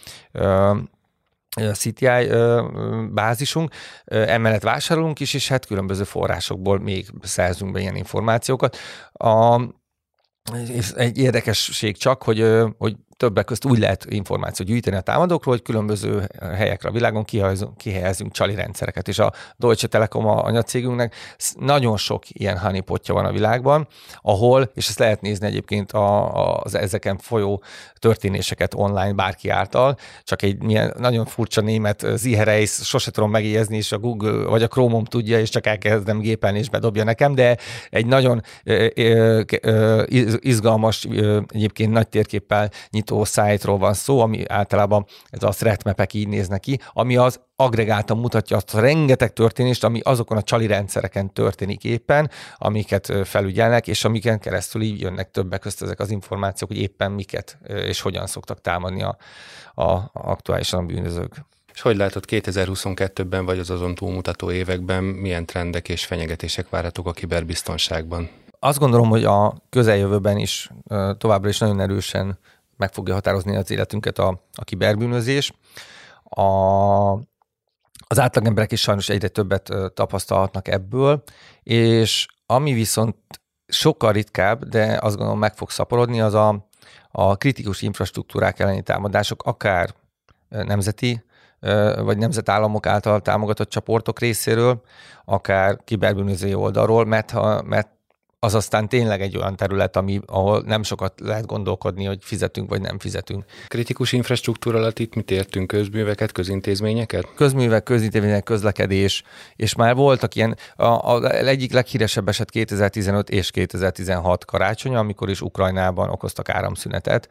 a cé té i bázisunk, emellett vásárolunk is, és hát különböző forrásokból még szerzünk be ilyen információkat. A, és egy érdekesség csak, hogy, hogy többek közt úgy lehet információt gyűjteni a támadókról, hogy különböző helyekre a világon kihelyezünk, kihelyezünk csali rendszereket. És a Deutsche Telekom a anyacégünknek nagyon sok ilyen honeypotja van a világban, ahol, és ezt lehet nézni egyébként a, a, az ezeken folyó történéseket online bárki által, csak egy milyen nagyon furcsa német Zihereis, sose tudom megjegyezni, és a Google vagy a Chrome-om tudja, és csak elkezdem gépelni, és bedobja nekem, de egy nagyon ö, ö, ö, izgalmas, ö, egyébként nagy térképpel nyitó szájtról van szó, ami általában ez a threat mapek így néznek ki, ami az agregáltan mutatja azt a rengeteg történést, ami azokon a csali rendszereken történik éppen, amiket felügyelnek, és amiken keresztül így jönnek többek közt ezek az információk, hogy éppen miket és hogyan szoktak támadni a, a aktuálisan a bűnözők. És hogy látod, kétezer-huszonkettőben vagy az azon túlmutató években milyen trendek és fenyegetések várhatók a kiberbiztonságban? Azt gondolom, hogy a közeljövőben is továbbra is nagyon erősen meg fogja határozni az életünket a, a kiberbűnözés. A, az átlagemberek is sajnos egyre többet tapasztalhatnak ebből, és ami viszont sokkal ritkább, de azt gondolom meg fog szaporodni, az a, a kritikus infrastruktúrák elleni támadások, akár nemzeti vagy nemzetállamok által támogatott csoportok részéről, akár kiberbűnözői oldalról, mert, ha, mert az aztán tényleg egy olyan terület, ami, ahol nem sokat lehet gondolkodni, hogy fizetünk vagy nem fizetünk. Kritikus infrastruktúra alatt itt mit értünk? Közműveket, közintézményeket? Közművek, közintézmények, közlekedés, és már voltak ilyen, az egyik leghíresebb eset kétezer-tizenöt és kétezer-tizenhat karácsonya, amikor is Ukrajnában okoztak áramszünetet.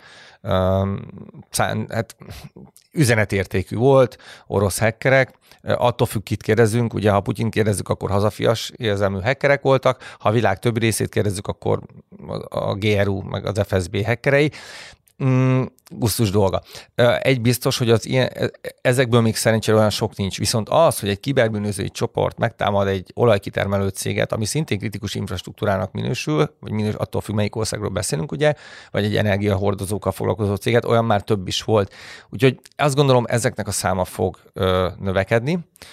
Hát üzenetértékű volt, orosz hackerek, attól függ, kit kérdezünk, ugye ha Putyin kérdezzük, akkor hazafias érzelmű hackerek voltak, ha a világ többi részét kérdezzük, akkor a gé er u meg az ef es bé hackerei. Mm, gusztus dolga. Egy biztos, hogy az ilyen, ezekből még szerencsére olyan sok nincs, viszont az, hogy egy kiberbűnözői csoport megtámad egy olajkitermelő céget, ami szintén kritikus infrastruktúrának minősül, vagy minős, attól függ, melyik országról beszélünk, ugye, vagy egy energiahordozókkal foglalkozó céget, olyan már több is volt. Úgyhogy azt gondolom, ezeknek a száma fog ö, növekedni.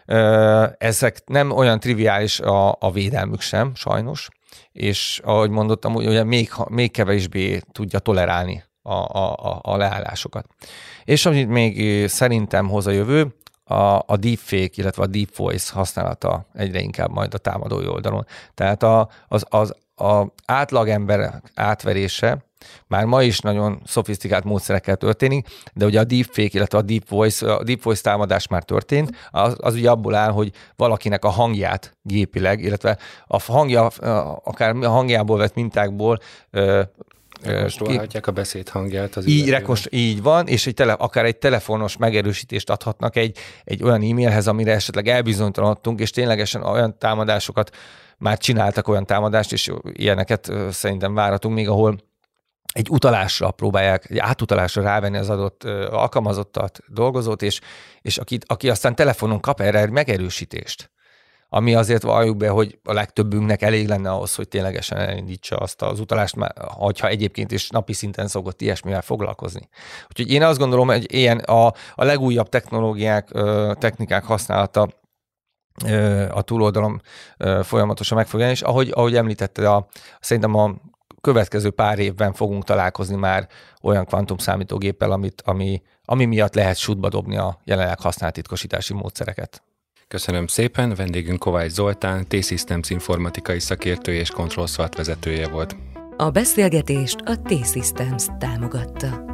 Ezek nem olyan triviális a, a védelmük sem, sajnos, és ahogy mondottam, ugye még, még kevésbé tudja tolerálni a, a, a leállásokat. És amit még szerintem hoz a jövő, a, a deepfake, illetve a deep voice használata egyre inkább majd a támadói oldalon. Tehát a, az, az a átlagember átverése már ma is nagyon szofisztikált módszerekkel történik, de ugye a deepfake, illetve a deep voice, a deep voice támadás már történt, az, az ugye abból áll, hogy valakinek a hangját gépileg, illetve a hangja, akár a hangjából vett mintákból rekostolhatják a beszéd hangját. Az így, rekos, így van, és egy tele, akár egy telefonos megerősítést adhatnak egy, egy olyan e-mailhez, amire esetleg elbizonytalanodtunk, és ténylegesen olyan támadásokat már csináltak, olyan támadást, és ilyeneket szerintem várhatunk még, ahol egy utalásra próbálják, egy átutalásra rávenni az adott alkalmazottat, dolgozót, és, és aki, aki aztán telefonon kap erre egy megerősítést, ami azért valljuk be, hogy a legtöbbünknek elég lenne ahhoz, hogy ténylegesen elindítsa azt az utalást, hogyha egyébként is napi szinten szokott ilyesmivel foglalkozni. Úgyhogy én azt gondolom, hogy ilyen a, a legújabb technológiák, technikák használata a túloldalon folyamatosan meg fog jelenni, és ahogy, ahogy említette, a, szerintem a következő pár évben fogunk találkozni már olyan kvantum számítógéppel, amit, ami, ami miatt lehet sútba dobni a jelenleg használt titkosítási módszereket. Köszönöm szépen, vendégünk Kovács Zoltán, T-Systems informatikai szakértője és Control Squad vezetője volt. A beszélgetést a T-Systems támogatta.